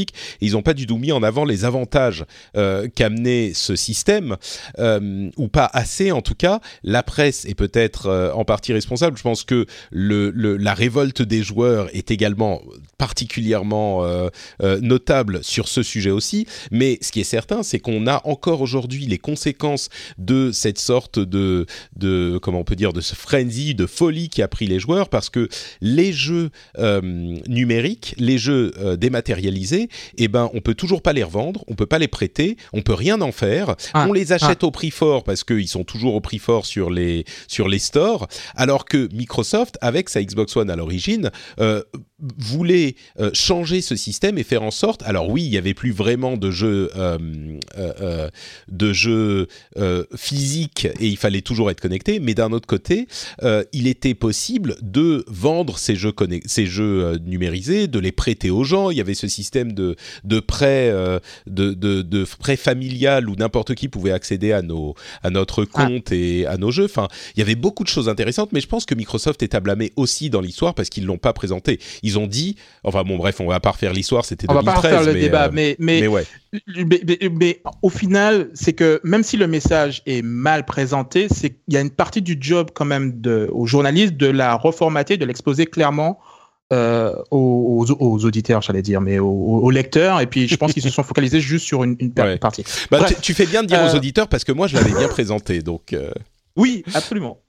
informatique. Et ils n'ont pas du tout mis en avant les avantages euh, qu'amenait ce système, euh, ou pas assez en tout cas. La presse est peut-être euh, en partie responsable. Je pense que le, le, la révolte des joueurs est également particulièrement euh, euh, notable sur ce sujet aussi. Mais ce qui est certain, c'est qu'on a encore aujourd'hui les conséquences de cette sorte de, de comment on peut dire, de ce frenzy, de folie qui a pris les joueurs, parce que les jeux euh, numériques, les jeux euh, dématérialisés, eh ben, on peut toujours pas les revendre, on peut pas les prêter, on peut rien en faire. Ah, on les achète ah. au prix fort parce qu'ils sont toujours au prix fort sur les sur les stores, alors que Microsoft, avec sa Xbox One à l'origine, euh, voulait euh, changer ce système et faire en sorte. Alors oui, il y avait plus vraiment de jeux euh, euh, euh, de jeux euh, physiques et il fallait toujours être connecté. Mais d'un autre côté, euh, il était possible de vendre ces jeux connect- ces jeux euh, numérisés, de les prêter aux gens. Il y avait ce système de de prêt euh, de, de de prêt familial où n'importe qui pouvait accéder à nos à notre compte ah. et à nos jeux. Enfin, il y avait beaucoup de choses intéressantes. Mais je pense que Microsoft est à blâmer aussi dans l'histoire parce qu'ils l'ont pas présenté. Ils ont dit, enfin bon bref, on va pas refaire l'histoire, c'était on deux mille treize. On va pas refaire le mais, débat, euh, mais mais, mais, ouais. mais, mais, mais au final, c'est que même si le message est mal présenté, c'est qu'il y a une partie du job quand même de, aux journalistes de la reformater, de l'exposer clairement euh, aux, aux, aux auditeurs, j'allais dire, mais aux, aux lecteurs. Et puis je pense qu'ils se sont focalisés juste sur une, une ouais. partie. Bah, tu, tu fais bien de dire euh... aux auditeurs parce que moi je l'avais bien présenté, donc. Euh... Oui, absolument.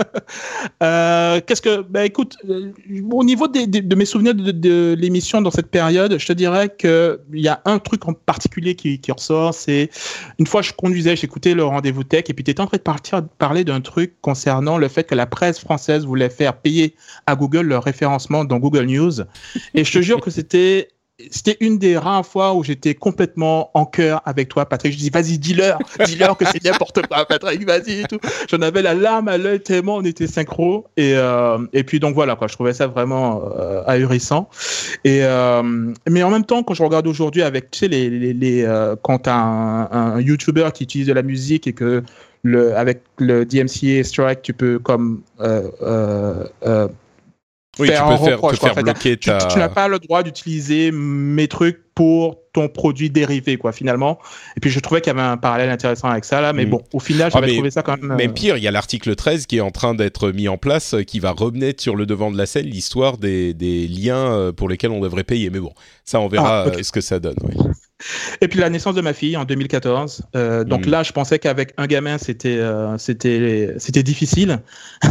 euh, qu'est-ce que, bah écoute, euh, au niveau des, des, de mes souvenirs de, de, de l'émission dans cette période, je te dirais que il y a un truc en particulier qui, qui ressort, c'est une fois je conduisais, j'écoutais le rendez-vous tech et puis tu étais en train de partir, parler d'un truc concernant le fait que la presse française voulait faire payer à Google leur référencement dans Google News. Et je te jure que c'était C'était une des rares fois où j'étais complètement en cœur avec toi, Patrick. Je dis, vas-y, dis-leur, dis-leur que c'est n'importe quoi, Patrick, vas-y et tout. J'en avais la larme à l'œil tellement on était synchro. Et, euh, et puis, donc voilà, quoi. Je trouvais ça vraiment euh, ahurissant. Et, euh, mais en même temps, quand je regarde aujourd'hui avec, tu sais, les, les, les, euh, quand t'as un, un YouTuber qui utilise de la musique et que le, avec le D M C A strike, tu peux comme, euh, euh, euh, oui, tu peux faire, reproche, te faire bloquer tu, ta... tu, tu n'as pas le droit d'utiliser mes trucs pour ton produit dérivé, quoi, finalement. Et puis, je trouvais qu'il y avait un parallèle intéressant avec ça, là. Mais mmh. bon, au final, j'avais ah, mais, trouvé ça quand même... Mais pire, il y a l'article treize qui est en train d'être mis en place, qui va remettre sur le devant de la scène l'histoire des, des liens pour lesquels on devrait payer. Mais bon, ça, on verra ah, okay. ce que ça donne, oui. Et puis la naissance de ma fille en deux mille quatorze. Euh, donc mmh. là, je pensais qu'avec un gamin, c'était euh, c'était c'était difficile.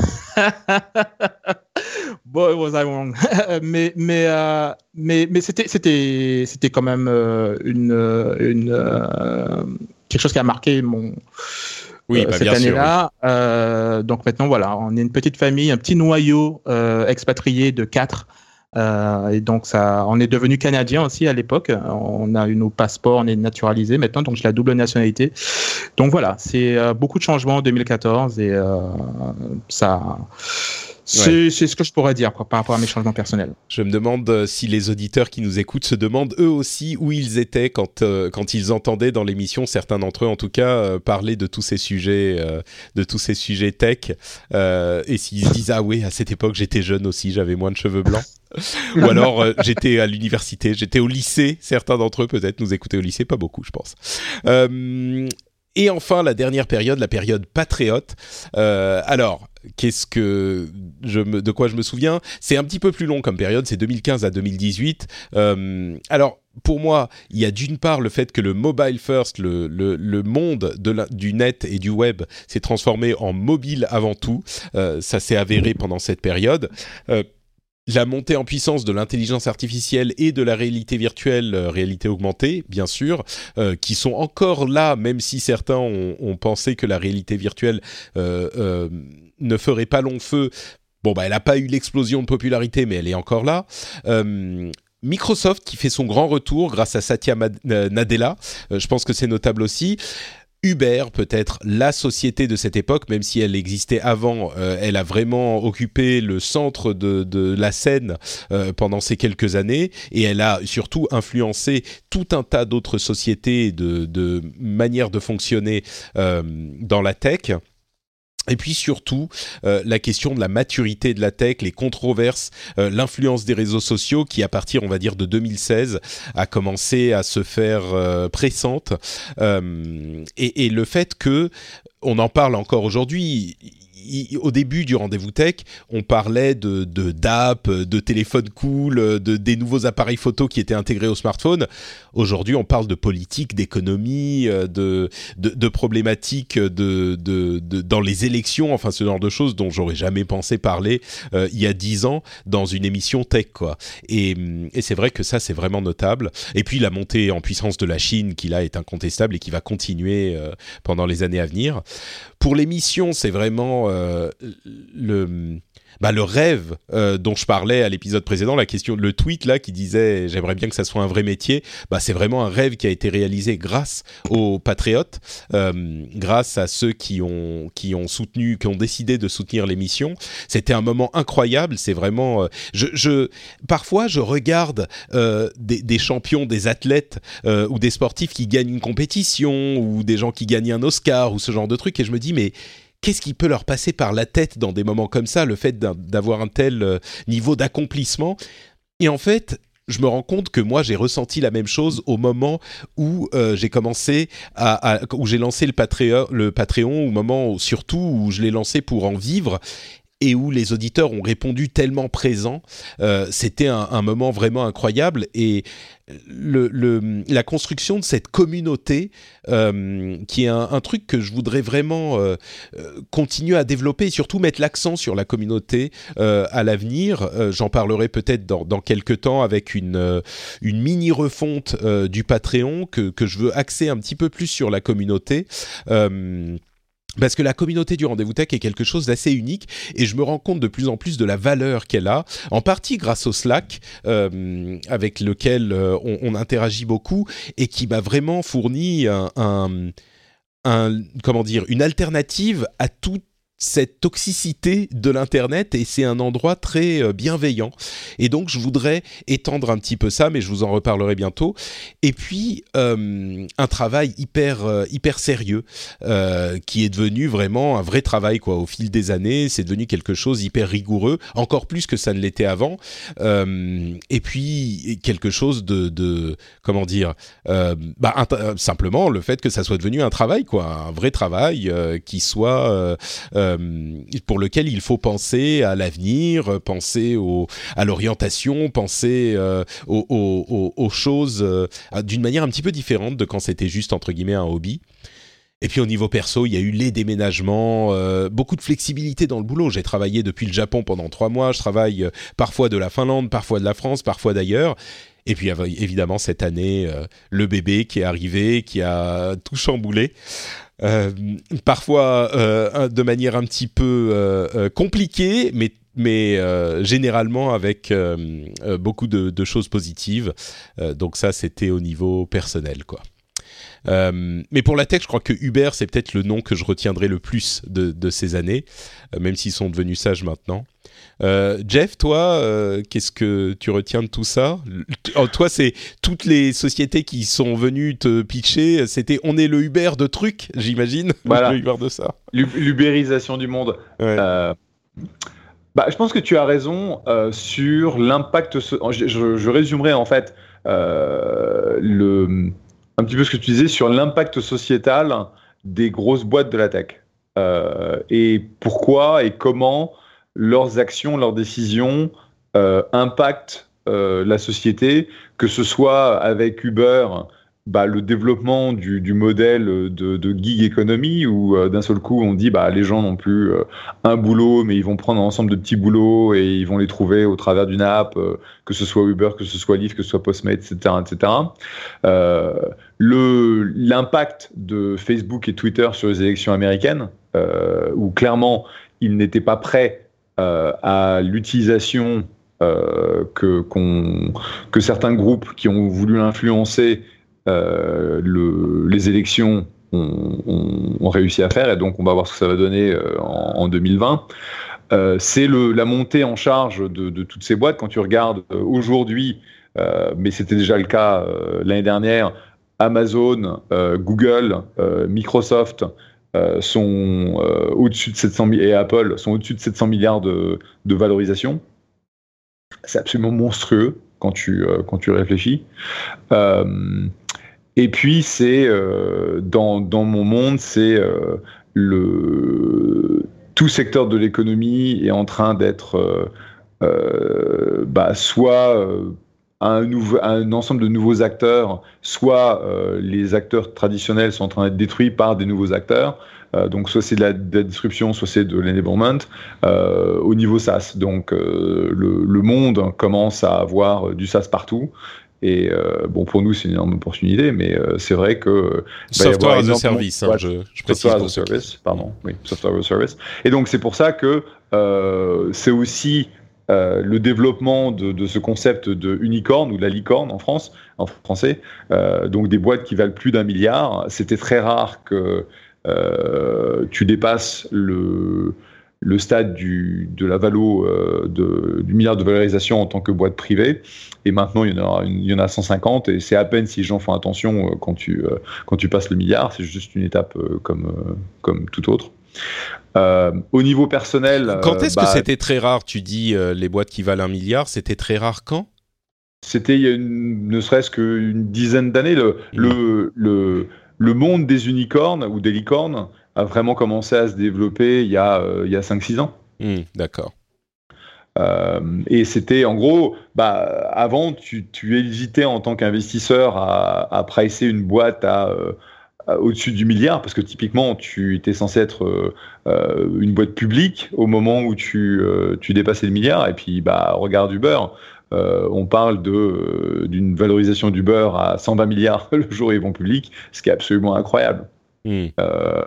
Boy, was I wrong. mais mais euh, mais mais c'était c'était c'était quand même euh, une une euh, quelque chose qui a marqué mon oui, bah, cette bien année-là. Sûr, oui. euh, donc maintenant, voilà, on est une petite famille, un petit noyau euh, expatrié de quatre. Euh, et donc ça, on est devenu canadien aussi à l'époque. On a eu nos passeports, on est naturalisé maintenant, donc j'ai la double nationalité. Donc voilà, c'est euh, beaucoup de changements en deux mille quatorze et euh, ça. C'est, ouais. c'est ce que je pourrais dire quoi, par rapport à mes changements personnels. Je me demande euh, si les auditeurs qui nous écoutent se demandent eux aussi où ils étaient quand, euh, quand ils entendaient dans l'émission, certains d'entre eux en tout cas, euh, parler de tous ces sujets, euh, de tous ces sujets tech. Euh, et s'ils se disent « Ah oui, à cette époque, j'étais jeune aussi, j'avais moins de cheveux blancs. » Ou alors, euh, j'étais à l'université, j'étais au lycée. Certains d'entre eux peut-être nous écoutaient au lycée, pas beaucoup je pense. Euh, et enfin, la dernière période, la période patriote. Euh, alors... Qu'est-ce que je me, de quoi je me souviens ? C'est un petit peu plus long comme période, c'est deux mille quinze à deux mille dix-huit. Euh, alors, pour moi, il y a d'une part le fait que le mobile first, le, le, le monde de la, du net et du web s'est transformé en mobile avant tout. Euh, ça s'est avéré pendant cette période. Euh, La montée en puissance de l'intelligence artificielle et de la réalité virtuelle, euh, réalité augmentée, bien sûr, euh, qui sont encore là, même si certains ont, ont pensé que la réalité virtuelle euh, euh, ne ferait pas long feu. Bon, bah, elle n'a pas eu l'explosion de popularité, mais elle est encore là. Euh, Microsoft qui fait son grand retour grâce à Satya Nadella, euh, je pense que c'est notable aussi. Uber, peut-être la société de cette époque, même si elle existait avant, euh, elle a vraiment occupé le centre de, de la scène euh, pendant ces quelques années, et elle a surtout influencé tout un tas d'autres sociétés, de, de manières de fonctionner euh, dans la tech. Et puis surtout, euh, la question de la maturité de la tech, les controverses, euh, l'influence des réseaux sociaux qui, à partir, on va dire, de deux mille seize, a commencé à se faire euh, pressante. Euh, et, et le fait que, on en parle encore aujourd'hui, au début du rendez-vous tech, on parlait de, de d'app, de téléphone cool, de des nouveaux appareils photo qui étaient intégrés au smartphone. Aujourd'hui, on parle de politique, d'économie, de de, de problématiques de, de de dans les élections, enfin ce genre de choses dont j'aurais jamais pensé parler euh, il y a dix ans dans une émission tech, quoi. Et et c'est vrai que ça c'est vraiment notable. Et puis la montée en puissance de la Chine qui là est incontestable et qui va continuer euh, pendant les années à venir. Pour l'émission, c'est vraiment euh, le, bah, le rêve euh, dont je parlais à l'épisode précédent, la question, le tweet là qui disait « j'aimerais bien que ça soit un vrai métier », bah, c'est vraiment un rêve qui a été réalisé grâce aux patriotes, euh, grâce à ceux qui ont, qui ont soutenu, qui ont décidé de soutenir l'émission. C'était un moment incroyable, c'est vraiment... Euh, je, je, parfois, je regarde euh, des, des champions, des athlètes euh, ou des sportifs qui gagnent une compétition ou des gens qui gagnent un Oscar ou ce genre de truc et je me dis « mais... » qu'est-ce qui peut leur passer par la tête dans des moments comme ça, le fait d'avoir un tel euh, niveau d'accomplissement. Et en fait, je me rends compte que moi, j'ai ressenti la même chose au moment où euh, j'ai commencé à, à où j'ai lancé le Patreon, le Patreon, au moment où, surtout où je l'ai lancé pour en vivre. Et où les auditeurs ont répondu tellement présents, euh, c'était un, un moment vraiment incroyable. Et le, le, la construction de cette communauté, euh, qui est un, un truc que je voudrais vraiment euh, continuer à développer et surtout mettre l'accent sur la communauté euh, à l'avenir. Euh, j'en parlerai peut-être dans, dans quelques temps avec une, euh, une mini refonte euh, du Patreon que, que je veux axer un petit peu plus sur la communauté. Euh, Parce que la communauté du Rendez-vous Tech est quelque chose d'assez unique et je me rends compte de plus en plus de la valeur qu'elle a, en partie grâce au Slack euh, avec lequel euh, on, on interagit beaucoup et qui m'a vraiment fourni un, un, un, comment dire, une alternative à toute cette toxicité de l'internet et c'est un endroit très euh, bienveillant et donc je voudrais étendre un petit peu ça mais je vous en reparlerai bientôt et puis euh, un travail hyper euh, hyper sérieux euh, qui est devenu vraiment un vrai travail quoi au fil des années c'est devenu quelque chose hyper rigoureux encore plus que ça ne l'était avant euh, et puis quelque chose de, de comment dire euh, bah, un, simplement le fait que ça soit devenu un travail quoi un vrai travail euh, qui soit euh, euh, pour lequel il faut penser à l'avenir, penser au, à l'orientation, penser euh, aux, aux, aux choses euh, d'une manière un petit peu différente de quand c'était juste entre guillemets un hobby. Et puis au niveau perso, il y a eu les déménagements, euh, beaucoup de flexibilité dans le boulot. J'ai travaillé depuis le Japon pendant trois mois, je travaille euh, parfois de la Finlande, parfois de la France, parfois d'ailleurs. Et puis évidemment cette année, euh, le bébé qui est arrivé, qui a tout chamboulé. Euh, parfois euh, de manière un petit peu euh, euh, compliquée, mais, mais euh, généralement avec euh, euh, beaucoup de, de choses positives. Euh, donc ça, c'était au niveau personnel, quoi. Euh, mais pour la tech, je crois que Uber, c'est peut-être le nom que je retiendrai le plus de, de ces années, euh, même s'ils sont devenus sages maintenant. Euh, Jeff, toi, euh, qu'est-ce que tu retiens de tout ça ? Oh, toi, c'est toutes les sociétés qui sont venues te pitcher, c'était on est le Uber de trucs, j'imagine, voilà. Le Uber de ça. L'ubérisation du monde. Ouais. Euh, bah, je pense que tu as raison euh, sur l'impact. So- je, je, je résumerai en fait euh, le... un petit peu ce que tu disais sur l'impact sociétal des grosses boîtes de la tech euh, et pourquoi et comment leurs actions, leurs décisions euh, impactent euh, la société, que ce soit avec Uber, bah, le développement du, du modèle de, de gig economy où euh, d'un seul coup on dit bah, les gens n'ont plus euh, un boulot mais ils vont prendre un ensemble de petits boulots et ils vont les trouver au travers d'une app, euh, que ce soit Uber, que ce soit Lyft, que ce soit Postmates, et cetera, et cetera. Euh, le, l'impact de Facebook et Twitter sur les élections américaines euh, où clairement ils n'étaient pas prêts euh, à l'utilisation euh, que, qu'on, que certains groupes qui ont voulu l'influencer Euh, le, les élections ont, ont, ont réussi à faire et donc on va voir ce que ça va donner euh, en, en deux mille vingt. Euh, c'est le, la montée en charge de, de toutes ces boîtes. Quand tu regardes euh, aujourd'hui, euh, mais c'était déjà le cas euh, l'année dernière, Amazon, euh, Google, euh, Microsoft euh, sont euh, au-dessus de sept cents et Apple sont au-dessus de sept cents milliards de, de valorisation. C'est absolument monstrueux quand tu, euh, quand tu réfléchis. Euh, et puis, c'est euh, dans, dans mon monde, c'est euh, le tout secteur de l'économie est en train d'être euh, euh, bah, soit euh, un, nouveau, un ensemble de nouveaux acteurs, soit euh, les acteurs traditionnels sont en train d'être détruits par des nouveaux acteurs. Euh, donc soit c'est de la, de la disruption, soit c'est de l'enablement euh, au niveau SaaS. Donc euh, le, le monde commence à avoir du SaaS partout. Et euh, bon, pour nous, c'est une énorme opportunité, mais euh, c'est vrai que software as a service, hein, je, je précise. Software as a service, pardon, oui, software as a service. Et donc c'est pour ça que euh, c'est aussi euh, le développement de, de ce concept de unicorn ou de la licorne en France, en français. Euh, donc des boîtes qui valent plus d'un milliard. C'était très rare que euh, tu dépasses le le stade du, de la valo euh, de, du milliard de valorisation en tant que boîte privée. Et maintenant, il y en a, il y en a cent cinquante, et c'est à peine si les gens font attention euh, quand, tu, euh, quand tu passes le milliard. C'est juste une étape euh, comme, euh, comme toute autre. Euh, au niveau personnel... Quand est-ce euh, bah, que c'était très rare, tu dis, euh, les boîtes qui valent un milliard, c'était très rare quand ? C'était il y a une, ne serait-ce qu'une dizaine d'années. Le, mmh. le, le, le monde des unicornes ou des licornes a vraiment commencé à se développer il y a, euh, il y a cinq six ans. Mmh, d'accord. Euh, et c'était en gros, bah, avant, tu, tu hésitais en tant qu'investisseur à, à pricer une boîte à, euh, à, au-dessus du milliard, parce que typiquement, tu étais censé être euh, euh, une boîte publique au moment où tu, euh, tu dépassais le milliard. Et puis, bah, regarde Uber. Euh, on parle de, euh, d'une valorisation d'Uber à cent vingt milliards le jour où ils vont public, ce qui est absolument incroyable. Mmh. Euh,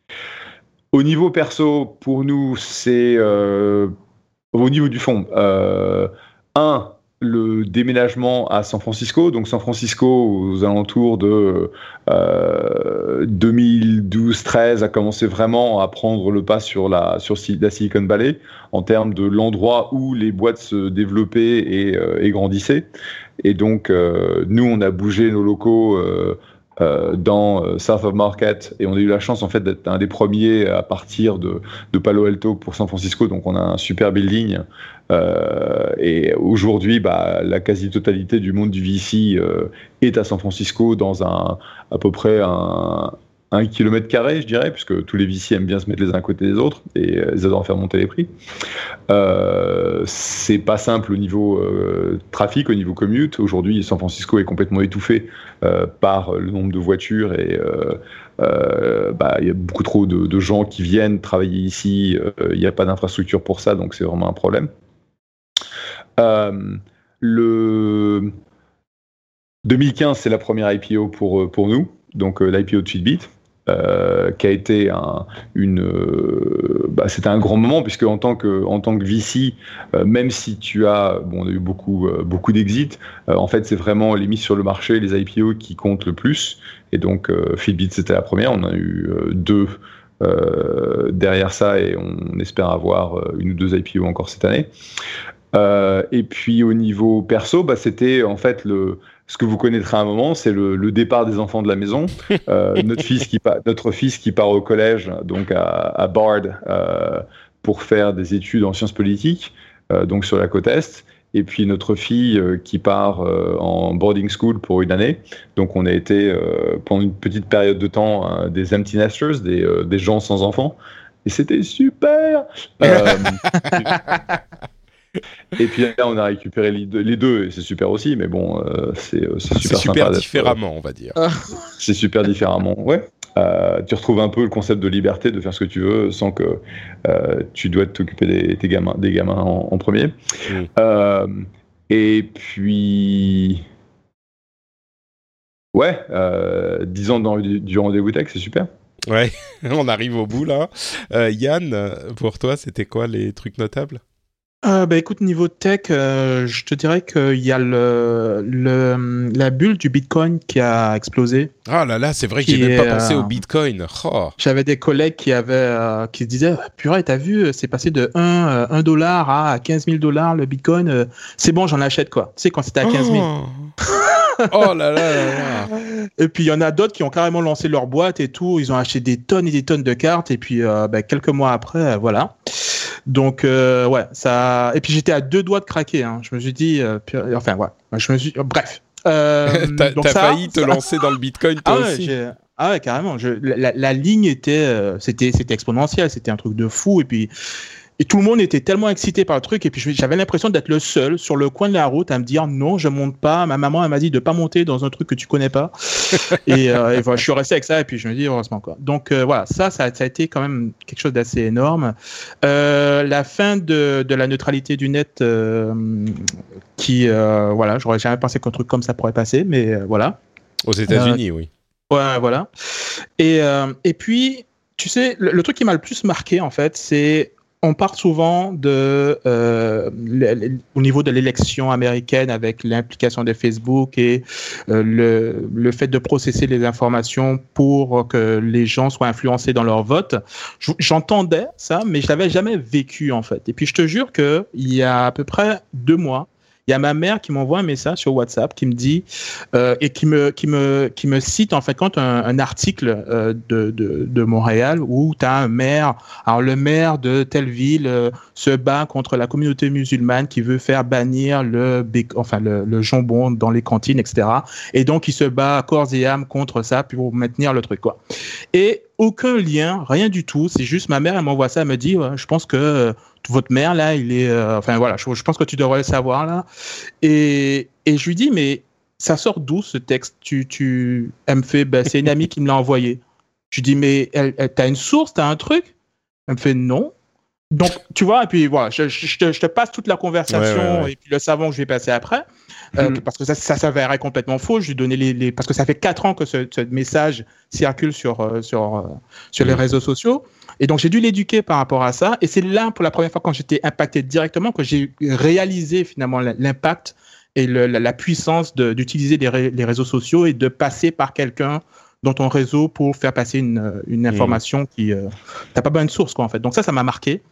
au niveau perso, pour nous, c'est euh, au niveau du fond. Euh, un, le déménagement à San Francisco. Donc San Francisco, aux alentours de euh, deux mille douze treize, a commencé vraiment à prendre le pas sur la, sur la Silicon Valley en termes de l'endroit où les boîtes se développaient et, euh, et grandissaient. Et donc, euh, nous, on a bougé nos locaux euh, Euh, dans euh, South of Market, et on a eu la chance en fait d'être un des premiers à partir de, de Palo Alto pour San Francisco. Donc on a un super building euh, et aujourd'hui bah, la quasi-totalité du monde du V C euh, est à San Francisco dans un, à peu près un, un kilomètre carré, je dirais, puisque tous les V C aiment bien se mettre les uns à côté des autres et euh, ils adorent faire monter les prix. Euh, c'est pas simple au niveau euh, trafic, au niveau commute. Aujourd'hui, San Francisco est complètement étouffé euh, par le nombre de voitures et euh, euh, bah, y a beaucoup trop de, de gens qui viennent travailler ici. Il n'y a pas d'infrastructure pour ça, donc c'est vraiment un problème. Euh, le deux mille quinze, c'est la première I P O pour, pour nous, donc euh, l'I P O de Fitbit. Euh, qui a été un, une, euh, bah, c'était un grand moment puisque en tant que en tant que V C, euh, même si tu as, bon, on a eu beaucoup euh, beaucoup d'exits, euh, en fait c'est vraiment les mises sur le marché, les I P O qui comptent le plus. Et donc euh, Fitbit c'était la première, on a eu euh, deux euh, derrière ça et on espère avoir euh, une ou deux I P O encore cette année. Euh, et puis au niveau perso, bah, c'était en fait le ce que vous connaîtrez à un moment, c'est le, le départ des enfants de la maison. Euh, notre fils qui part, notre fils qui part au collège, donc à, à Bard, euh, pour faire des études en sciences politiques, euh, donc sur la côte est. Et puis notre fille euh, qui part euh, en boarding school pour une année. Donc on a été euh, pendant une petite période de temps euh, des empty nesters, des, euh, des gens sans enfants. Et c'était super. Euh, Et puis là, on a récupéré les deux, les deux et c'est super aussi, mais bon, euh, c'est, c'est super, c'est super sympa différemment, on va dire. C'est super différemment, ouais. Euh, tu retrouves un peu le concept de liberté, de faire ce que tu veux, sans que euh, tu dois t'occuper des, des gamins, des gamins en, en premier. Mmh. Euh, et puis, ouais, euh, dix ans dans, du rendez-vous tech, c'est super. Ouais, on arrive au bout là. Euh, Yann, pour toi, c'était quoi les trucs notables ? Euh, bah écoute, niveau tech, euh, je te dirais qu'il y a le, le, la bulle du Bitcoin qui a explosé. Ah là là, c'est vrai que j'ai même pas pensé euh, au Bitcoin. Oh. J'avais des collègues qui avaient, euh, qui se disaient, purée, t'as vu, c'est passé de un dollar à quinze mille dollars le Bitcoin. Euh, c'est bon, j'en achète quoi. Tu sais, quand c'était à quinze mille. Oh. Oh là là là là. Et puis il y en a d'autres qui ont carrément lancé leur boîte et tout. Ils ont acheté des tonnes et des tonnes de cartes. Et puis euh, bah, quelques mois après, euh, voilà. Donc euh, ouais, ça. Et puis j'étais à deux doigts de craquer. Hein. Je me suis dit, euh, puis, enfin ouais, je me suis. Bref. Euh, t'as donc t'as ça, failli te ça... lancer dans le Bitcoin toi ah ouais, aussi. j'ai... Ah ouais, carrément. Je... La, la ligne était, euh, c'était, c'était exponentiel. C'était un truc de fou. Et puis. Et tout le monde était tellement excité par le truc. Et puis, j'avais l'impression d'être le seul sur le coin de la route à me dire non, je monte pas. Ma maman, elle m'a dit de pas monter dans un truc que tu connais pas. et, euh, et voilà, je suis resté avec ça. Et puis, je me dis heureusement quoi. Donc, euh, voilà, ça, ça, ça a été quand même quelque chose d'assez énorme. Euh, la fin de, de la neutralité du net, euh, qui, euh, voilà, j'aurais jamais pensé qu'un truc comme ça pourrait passer. Mais euh, voilà. Aux États-Unis, euh, oui. Ouais, voilà. Et, euh, et puis, tu sais, le, le truc qui m'a le plus marqué, en fait, c'est. On parle souvent de, euh, le, au niveau de l'élection américaine avec l'implication de Facebook et euh, le, le fait de processer les informations pour que les gens soient influencés dans leur vote. J'entendais ça, mais je l'avais jamais vécu en fait. Et puis je te jure que il y a à peu près deux mois, il y a ma mère qui m'envoie un message sur WhatsApp qui me dit euh, et qui me qui me qui me cite en fait quand un, un article euh, de, de de Montréal où tu as un maire, alors le maire de telle ville euh, se bat contre la communauté musulmane qui veut faire bannir le enfin le, le jambon dans les cantines, et cetera. Et donc il se bat corps et âme contre ça pour maintenir le truc quoi. Et aucun lien, rien du tout. C'est juste ma mère, elle m'envoie ça, elle me dit, ouais, je pense que euh, votre maire là, il est, euh, enfin voilà, je, je pense que tu devrais le savoir là. Et, et je lui dis, mais ça sort d'où ce texte? Tu, tu, elle me fait, ben, c'est une amie qui me l'a envoyé. Je lui dis, mais elle, elle, t'as une source, t'as un truc? Elle me fait non. Donc, tu vois, et puis voilà, je, je, je, te, je te passe toute la conversation ouais, ouais, ouais. Et puis le savon que je vais passer après, euh, mmh. parce que ça, ça s'avérait complètement faux. Je lui donnais les, les, parce que ça fait quatre ans que ce, ce message circule sur, euh, sur, euh, sur mmh. les réseaux sociaux. Et donc, j'ai dû l'éduquer par rapport à ça. Et c'est là, pour la première fois, quand j'étais impacté directement, que j'ai réalisé finalement l'impact et le, la, la puissance de, d'utiliser les, ré, les réseaux sociaux et de passer par quelqu'un dans ton réseau pour faire passer une, une information mmh. qui euh, t'as pas bonne source quoi en fait. Donc ça, ça m'a marqué.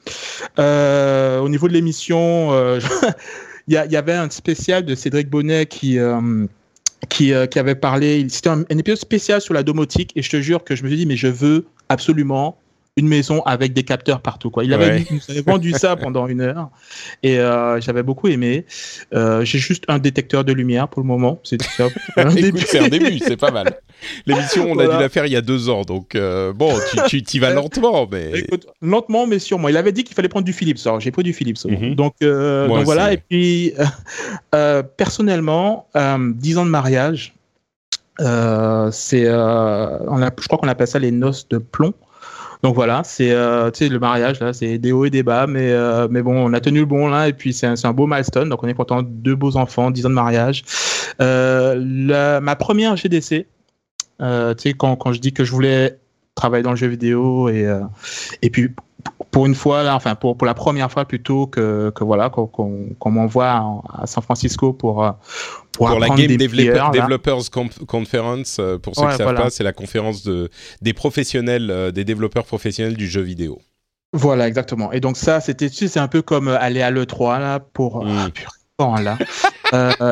Euh, au niveau de l'émission, euh, il y, y avait un spécial de Cédric Bonnet qui euh, qui, euh, qui avait parlé. C'était un, un épisode spécial sur la domotique et je te jure que je me suis dit mais je veux absolument une maison avec des capteurs partout quoi. Il avait, ouais. il avait vendu ça pendant une heure et euh, j'avais beaucoup aimé. Euh, j'ai juste un détecteur de lumière pour le moment. C'est ça. Un Écoute, c'est un début, c'est pas mal. L'émission, on voilà. a dû la faire il y a deux ans, donc euh, bon, tu, tu y vas lentement, mais écoute, lentement mais sûrement. Il avait dit qu'il fallait prendre du Philips. Alors j'ai pris du Philips. Mm-hmm. Donc, euh, donc voilà. Et puis euh, euh, personnellement, euh, dix ans de mariage, euh, c'est, euh, on a, je crois qu'on appelle ça les noces de plomb. Donc voilà, c'est euh, tu sais le mariage là, c'est des hauts et des bas, mais euh, mais bon, on a tenu le bon là et puis c'est un, c'est un beau milestone. Donc on est content, deux beaux enfants, dix ans de mariage. Euh, la, ma première G D C, euh, tu sais quand quand je dis que je voulais travailler dans le jeu vidéo et euh, et puis pour une fois là, enfin pour pour la première fois plutôt que que voilà qu'on qu'on, qu'on m'envoie à, à San Francisco pour pour, pour la Game Developer, Developers Conf- Conference, pour ceux ouais, qui ne savent voilà. pas, c'est la conférence de, des professionnels, euh, des développeurs professionnels du jeu vidéo. Voilà, exactement. Et donc ça, c'était, tu sais, c'est un peu comme aller à l'E trois là pour. Mm. Ah, purée, bon, là. euh...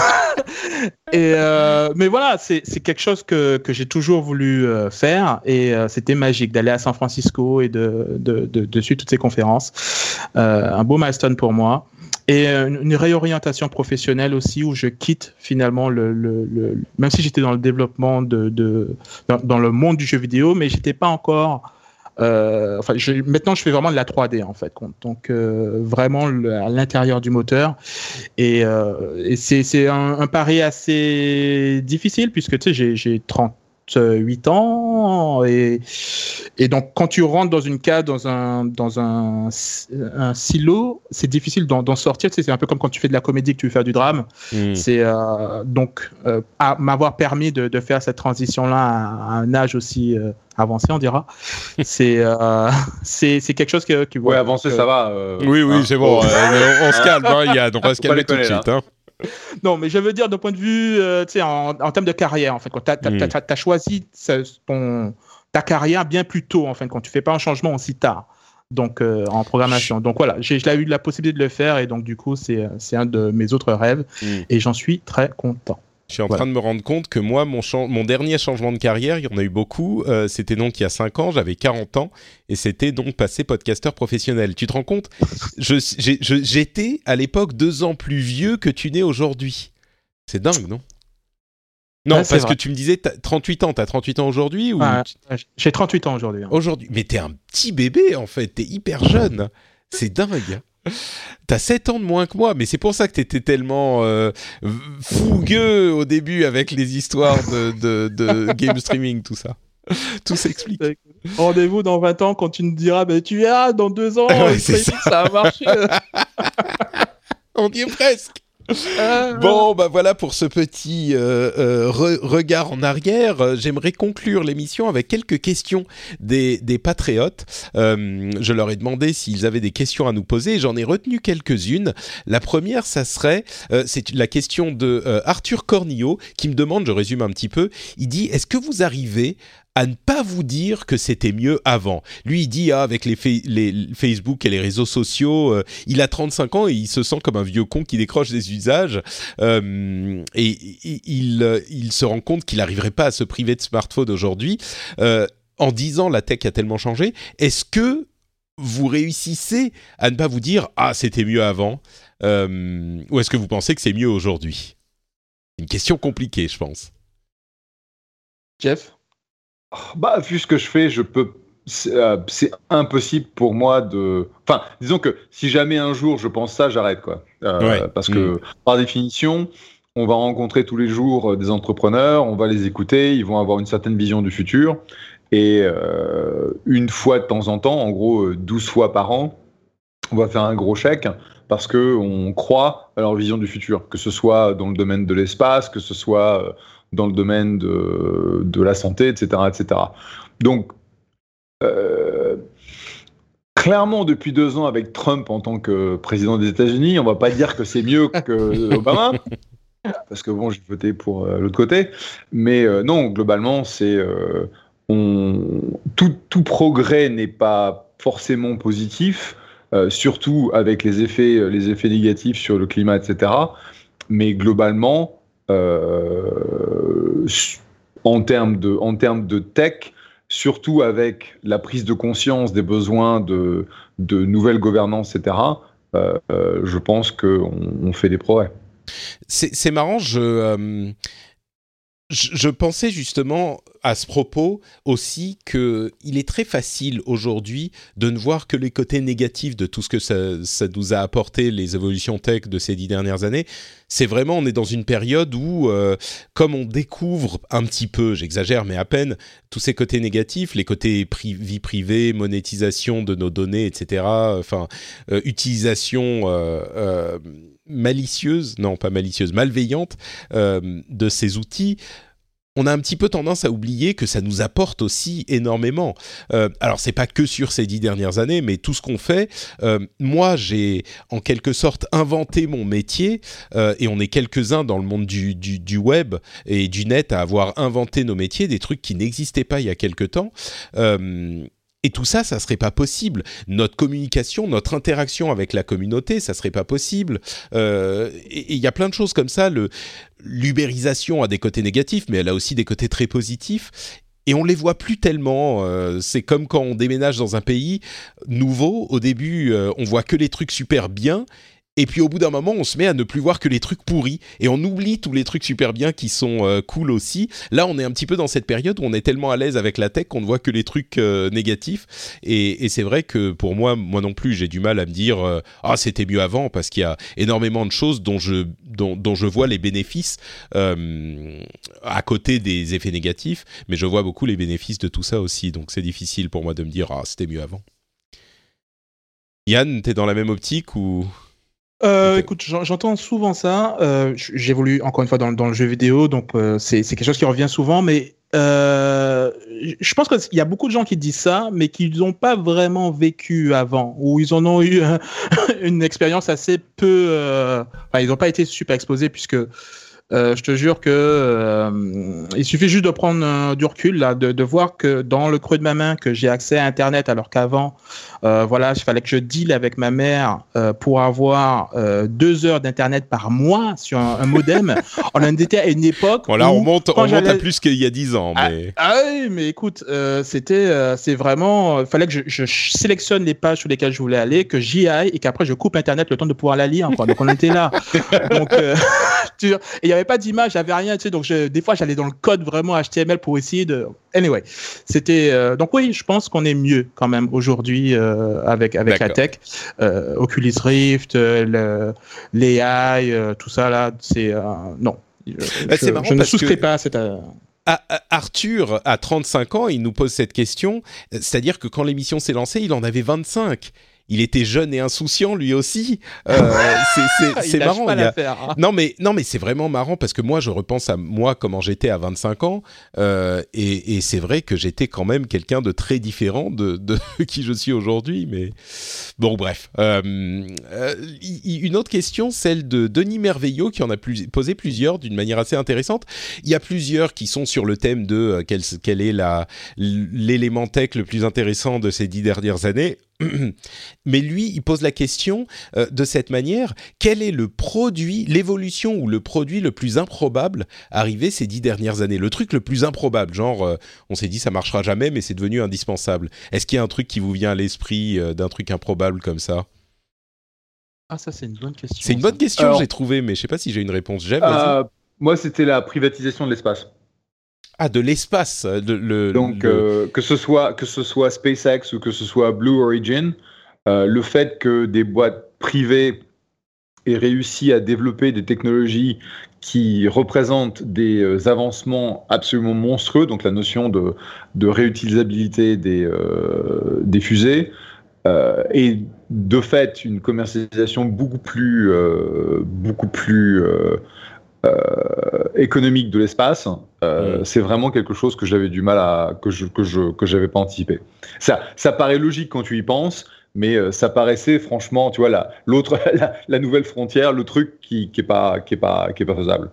et euh, mais voilà, c'est c'est quelque chose que que j'ai toujours voulu euh, faire et euh, c'était magique d'aller à San Francisco et de de de, de suivre toutes ces conférences. Euh, un beau milestone pour moi. Et une réorientation professionnelle aussi où je quitte finalement le, le, le même si j'étais dans le développement de, de dans, dans le monde du jeu vidéo, mais j'étais pas encore. Euh, enfin, je, maintenant je fais vraiment de la trois D en fait, donc euh, vraiment le, à l'intérieur du moteur. Et, euh, et c'est c'est un, un pari assez difficile puisque tu sais j'ai j'ai trente-huit ans et et donc quand tu rentres dans une case dans un dans un, un silo c'est difficile d'en, d'en sortir, tu sais, c'est un peu comme quand tu fais de la comédie que tu veux faire du drame. Mmh. C'est euh, donc euh, à m'avoir permis de, de faire cette transition là à, à un âge aussi euh, avancé on dira, c'est euh, c'est c'est quelque chose que qui ouais avancé que... ça va euh... oui oui hein, c'est bon, oh. euh, on, on se calme hein, il y a donc on va se calmer tout de suite hein. Non, mais je veux dire d'un point de vue, euh, tu sais, en, en termes de carrière, en fait, quand tu as mmh. choisi ton, ta carrière bien plus tôt, en fait, quand tu fais pas un changement aussi tard, donc euh, en programmation. Donc voilà, j'ai, j'ai eu la possibilité de le faire et donc du coup, c'est, c'est un de mes autres rêves mmh. et j'en suis très content. Je suis en Voilà. train de me rendre compte que moi, mon, chan- mon dernier changement de carrière, il y en a eu beaucoup, euh, c'était donc il y a cinq ans, j'avais quarante ans, et c'était donc passer podcasteur professionnel. Tu te rends compte ? je, j'ai- je- J'étais à l'époque deux ans plus vieux que tu n'es aujourd'hui. C'est dingue, non ? Non, Ouais, c'est parce vrai. que tu me disais t'as trente-huit ans, t'as trente-huit ans aujourd'hui ou... Ouais, j'ai trente-huit ans aujourd'hui. hein. Aujourd'hui, mais t'es un petit bébé en fait, t'es hyper jeune. C'est dingue. T'as sept ans de moins que moi, mais c'est pour ça que t'étais tellement euh, fougueux au début avec les histoires de, de, de game streaming, tout ça. Tout s'explique. Rendez-vous dans vingt ans quand tu nous diras bah, tu verras, dans deux ans, Ouais, le c'est streaming, ça a marché. On y est presque. Ah, Bon, bah voilà pour ce petit euh, euh, re- regard en arrière. Euh, J'aimerais conclure l'émission avec quelques questions des, des patriotes. Euh, je leur ai demandé s'ils avaient des questions à nous poser et j'en ai retenu quelques-unes. La première, ça serait, euh, c'est la question de euh, Arthur Cornillo qui me demande, je résume un petit peu, il dit « Est-ce que vous arrivez à ne pas vous dire que c'était mieux avant ?» Lui, il dit ah, avec les, fa- les Facebook et les réseaux sociaux, euh, il a trente-cinq ans et il se sent comme un vieux con qui décroche des usages. Euh, et il, il, il se rend compte qu'il n'arriverait pas à se priver de smartphone aujourd'hui. Euh, en dix ans, la tech a tellement changé. Est-ce que vous réussissez à ne pas vous dire « Ah, c'était mieux avant euh, » ou est-ce que vous pensez que c'est mieux aujourd'hui ? Une question compliquée, je pense. Jeff Bah, vu ce que je fais, je peux. C'est, euh, c'est impossible pour moi de. Enfin, disons que si jamais un jour je pense ça, j'arrête quoi. Euh, Ouais. Parce que mmh. par définition, on va rencontrer tous les jours des entrepreneurs, on va les écouter, ils vont avoir une certaine vision du futur. Et euh, une fois de temps en temps, en gros douze fois par an, on va faire un gros chèque parce qu'on croit à leur vision du futur, que ce soit dans le domaine de l'espace, que ce soit dans le domaine de, de la santé, et cetera, et cetera. Donc, euh, clairement, depuis deux ans, avec Trump en tant que président des États-Unis, on ne va pas dire que c'est mieux que Obama, parce que bon, j'ai voté pour euh, l'autre côté. Mais euh, non, globalement, c'est euh, on, tout, tout progrès n'est pas forcément positif. Euh, surtout avec les effets, les effets négatifs sur le climat, et cetera. Mais globalement, euh, en termes de, en termes de tech, surtout avec la prise de conscience des besoins de, de nouvelles gouvernances, et cetera, euh, euh, je pense qu'on on fait des progrès. C'est, c'est marrant, je... Euh... Je, je pensais justement à ce propos aussi qu'il est très facile aujourd'hui de ne voir que les côtés négatifs de tout ce que ça, ça nous a apporté, les évolutions tech de ces dix dernières années. C'est vraiment, on est dans une période où, euh, comme on découvre un petit peu, j'exagère mais à peine, tous ces côtés négatifs, les côtés pri- vie privée, monétisation de nos données, et cetera, enfin, euh, utilisation... Euh, euh, malicieuse, non pas malicieuse, malveillante euh, de ces outils, on a un petit peu tendance à oublier que ça nous apporte aussi énormément. Euh, alors, c'est pas que sur ces dix dernières années, mais tout ce qu'on fait. Euh, moi, j'ai en quelque sorte inventé mon métier, euh, et on est quelques-uns dans le monde du, du, du web et du net à avoir inventé nos métiers, des trucs qui n'existaient pas il y a quelque temps. Euh, Et tout ça, ça serait pas possible. Notre communication, notre interaction avec la communauté, ça serait pas possible. Euh, et il y a plein de choses comme ça. Le, l'ubérisation a des côtés négatifs, mais elle a aussi des côtés très positifs. Et on les voit plus tellement. Euh, c'est comme quand on déménage dans un pays nouveau. Au début, euh, on voit que les trucs super bien. Et puis au bout d'un moment, on se met à ne plus voir que les trucs pourris et on oublie tous les trucs super bien qui sont euh, cool aussi. Là, on est un petit peu dans cette période où on est tellement à l'aise avec la tech qu'on ne voit que les trucs euh, négatifs. Et, et c'est vrai que pour moi, moi non plus, j'ai du mal à me dire euh, ah c'était mieux avant parce qu'il y a énormément de choses dont je dont, dont je vois les bénéfices euh, à côté des effets négatifs, mais je vois beaucoup les bénéfices de tout ça aussi. Donc c'est difficile pour moi de me dire ah c'était mieux avant. Yann, t'es dans la même optique ou? Euh, écoute, j'entends souvent ça. Euh, j'évolue encore une fois dans, dans le jeu vidéo, donc euh, c'est, c'est quelque chose qui revient souvent. Mais euh, je pense qu'il y a beaucoup de gens qui disent ça, mais qui n'ont pas vraiment vécu avant, ou ils en ont eu une expérience assez peu. Euh, enfin, ils n'ont pas été super exposés puisque Euh, je te jure que euh, il suffit juste de prendre euh, du recul là, de, de voir que dans le creux de ma main que j'ai accès à Internet, alors qu'avant, euh, voilà, il fallait que je deal avec ma mère euh, pour avoir euh, deux heures d'Internet par mois sur un, un modem. On en était à une époque. Bon, là, où, on monte, on j'allais... monte à plus qu'il y a dix ans. Mais... Ah, ah oui, mais écoute, euh, c'était, euh, c'est vraiment, il fallait que je, je sélectionne les pages sur lesquelles je voulais aller, que j'y aille et qu'après je coupe Internet le temps de pouvoir la lire. Quoi. Donc on était là. Donc euh, il n'y avait pas d'image, il n'y avait rien. Tu sais, donc je, des fois j'allais dans le code vraiment H T M L pour essayer de. Anyway, c'était euh, donc oui, je pense qu'on est mieux quand même aujourd'hui euh, avec avec la tech, euh, Oculus Rift, euh, le, l'A I, euh, tout ça là, c'est euh, non. Je, bah, c'est je, marrant je ne parce souscris que... pas à cette. Euh... Arthur, à trente-cinq ans, il nous pose cette question, c'est-à-dire que quand l'émission s'est lancée, il en avait vingt-cinq. Il était jeune et insouciant lui aussi. Euh, c'est c'est, c'est marrant. Pas il y a... l'affaire, hein. Non mais non mais c'est vraiment marrant parce que moi je repense à moi comment j'étais à vingt-cinq ans euh, et, et c'est vrai que j'étais quand même quelqu'un de très différent de, de qui je suis aujourd'hui. Mais bon bref. Euh, euh, une autre question, celle de Denis Merveillot qui en a plus, posé plusieurs d'une manière assez intéressante. Il y a plusieurs qui sont sur le thème de euh, quel, quel est la, l'élément tech le plus intéressant de ces dix dernières années. Mais lui, il pose la question euh, de cette manière, quel est le produit, l'évolution ou le produit le plus improbable arrivé ces dix dernières années ? Le truc le plus improbable, genre euh, on s'est dit ça marchera jamais mais c'est devenu indispensable. Est-ce qu'il y a un truc qui vous vient à l'esprit euh, d'un truc improbable comme ça ? Ah ça c'est une bonne question. C'est une bonne question, Alors, j'ai trouvé, mais je sais pas si j'ai une réponse. Jeff, euh, moi c'était la privatisation de l'espace. Ah, de l'espace. De, le, Donc, le... euh, que, ce soit, que ce soit SpaceX ou que ce soit Blue Origin, euh, le fait que des boîtes privées aient réussi à développer des technologies qui représentent des euh, avancements absolument monstrueux, donc la notion de, de réutilisabilité des, euh, des fusées, euh, et de fait une commercialisation beaucoup plus, euh, beaucoup plus euh, Euh, économique de l'espace, euh, mmh. c'est vraiment quelque chose que j'avais du mal à que je que je que j'avais pas anticipé. Ça ça paraît logique quand tu y penses, mais euh, ça paraissait franchement, tu vois la l'autre la, la nouvelle frontière, le truc qui qui est pas qui est pas qui est pas faisable.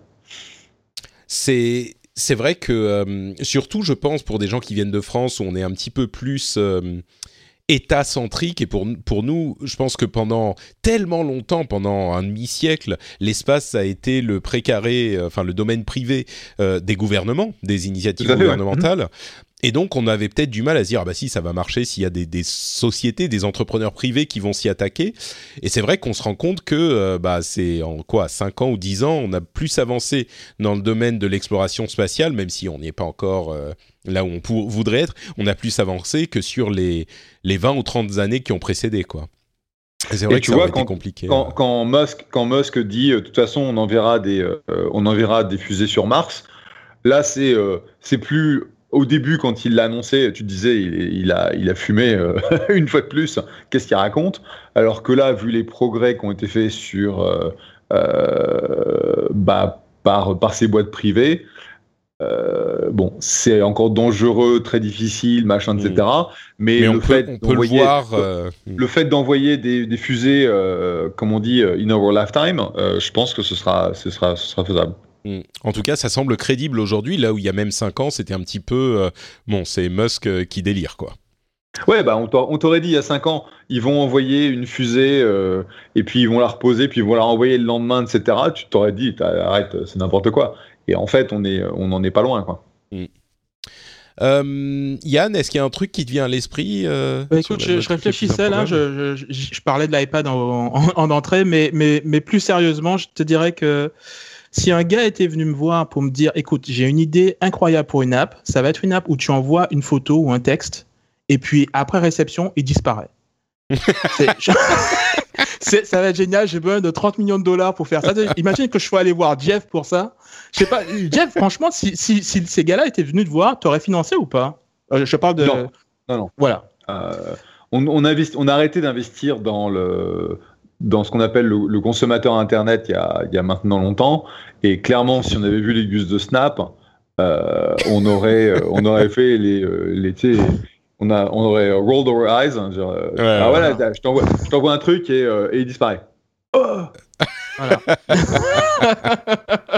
C'est c'est vrai que euh, surtout je pense pour des gens qui viennent de France où on est un petit peu plus euh, État-centrique, et pour, pour nous, je pense que pendant tellement longtemps, pendant un demi-siècle, l'espace ça a été le précaré, enfin le domaine privé euh, des gouvernements, des initiatives gouvernementales. Ouais. Et donc, on avait peut-être du mal à se dire, ah bah si, ça va marcher s'il y a des, des sociétés, des entrepreneurs privés qui vont s'y attaquer. Et c'est vrai qu'on se rend compte que, euh, bah, c'est en quoi, cinq ans ou dix ans, on a plus avancé dans le domaine de l'exploration spatiale, même si on n'y est pas encore euh, là où on pour, voudrait être, on a plus avancé que sur les, les vingt ou trente années qui ont précédé, quoi. Et c'est vrai et que tu ça vois, aurait quand, été compliqué. Quand, quand, Musk, quand Musk dit, de toute façon, on enverra des, euh, on enverra des fusées sur Mars, là, c'est, euh, c'est plus... Au début, quand il l'a annoncé, tu te disais, il, il, a, il a fumé euh, une fois de plus. Qu'est-ce qu'il raconte ? Alors que là, vu les progrès qui ont été faits sur, euh, euh, bah, par, par ces boîtes privées, euh, bon, c'est encore dangereux, très difficile, machin, et cetera. Mais, Mais on le, peut, fait on peut le voir. Euh... Le fait d'envoyer des, des fusées, euh, comme on dit, in our lifetime, euh, je pense que ce sera, ce sera, ce sera faisable. En tout cas, ça semble crédible aujourd'hui, là où il y a même cinq ans, c'était un petit peu... Euh, bon, c'est Musk euh, qui délire, quoi. Ouais, bah on, on t'aurait dit il y a cinq ans, ils vont envoyer une fusée, euh, et puis ils vont la reposer, puis ils vont la renvoyer le lendemain, et cetera. Tu t'aurais dit, arrête, c'est n'importe quoi. Et en fait, on est, on n'en est pas loin, quoi. Mm. Euh, Yann, est-ce qu'il y a un truc qui te vient à l'esprit euh, bah, écoute, je, je réfléchissais là, je, je, je parlais de l'iPad en, en, en entrée, mais, mais, mais plus sérieusement, je te dirais que si un gars était venu me voir pour me dire, écoute, j'ai une idée incroyable pour une app, ça va être une app où tu envoies une photo ou un texte, et puis après réception, il disparaît. c'est, je... c'est, ça va être génial, j'ai besoin de trente millions de dollars pour faire ça. Imagine que je sois allé voir Jeff pour ça. Je sais pas, Jeff, franchement, si, si, si ces gars-là étaient venus te voir, t'aurais financé ou pas ? euh, Je parle de... Non, non, non. Voilà. Euh, on, on, investi... on a arrêté d'investir dans le... dans ce qu'on appelle le, le consommateur Internet il y, a, il y a maintenant longtemps. Et clairement, si on avait vu les gus de Snap, euh, on, aurait, on aurait fait les... les on, a, on aurait rolled our eyes. Genre, ouais, ah voilà, voilà. Je, t'envoie, je t'envoie un truc et, euh, et il disparaît. Oh voilà.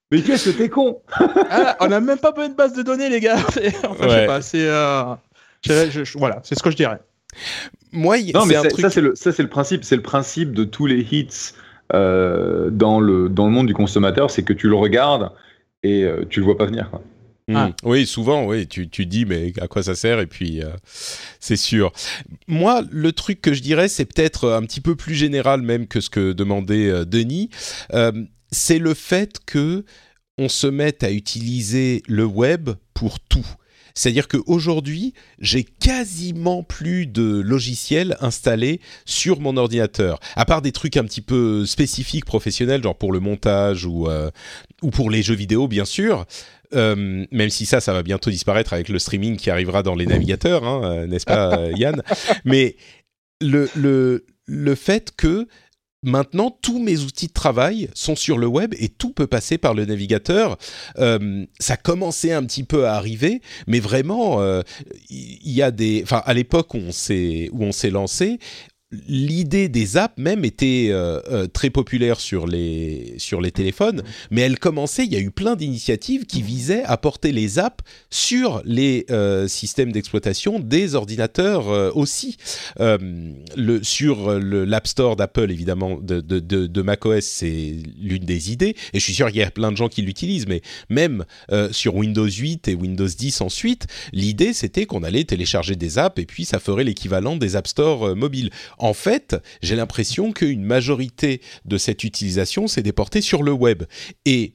Mais qu'est-ce que t'es con? Ah, on n'a même pas besoin de base de données, les gars. Enfin, ouais. Je sais pas, c'est... Euh... Je, je, je, voilà, c'est ce que je dirais. Moi, y, non, c'est mais un c'est, truc... ça, c'est le, ça, c'est le principe. C'est le principe de tous les hits euh, dans, le, dans le monde du consommateur, c'est que tu le regardes et euh, tu le vois pas venir, quoi. Mmh. Ah. Oui, souvent, oui, tu, tu dis, mais à quoi ça sert? Et puis, euh, c'est sûr. Moi, le truc que je dirais, c'est peut-être un petit peu plus général même que ce que demandait euh, Denis. Euh, c'est le fait que on se mette à utiliser le web pour tout. C'est-à-dire qu'aujourd'hui, j'ai quasiment plus de logiciels installés sur mon ordinateur, à part des trucs un petit peu spécifiques, professionnels, genre pour le montage ou, euh, ou pour les jeux vidéo, bien sûr. Euh, même si ça, ça va bientôt disparaître avec le streaming qui arrivera dans les navigateurs, hein, euh, n'est-ce pas, Yann? Mais le, le, le fait que maintenant, tous mes outils de travail sont sur le web et tout peut passer par le navigateur. Euh, ça commençait un petit peu à arriver, mais vraiment, il euh, y a des... Enfin, à l'époque où on s'est, où on s'est lancé, l'idée des apps même était euh, euh, très populaire sur les, sur les téléphones, mais elle commençait, il y a eu plein d'initiatives qui visaient à porter les apps sur les euh, systèmes d'exploitation des ordinateurs euh, aussi. Euh, le, sur le, l'App Store d'Apple, évidemment, de, de, de, de macOS, c'est l'une des idées, et je suis sûr qu'il y a plein de gens qui l'utilisent, mais même euh, sur Windows huit et Windows dix ensuite, l'idée c'était qu'on allait télécharger des apps et puis ça ferait l'équivalent des App Store euh, mobiles. En fait, j'ai l'impression qu'une majorité de cette utilisation s'est déportée sur le web. Et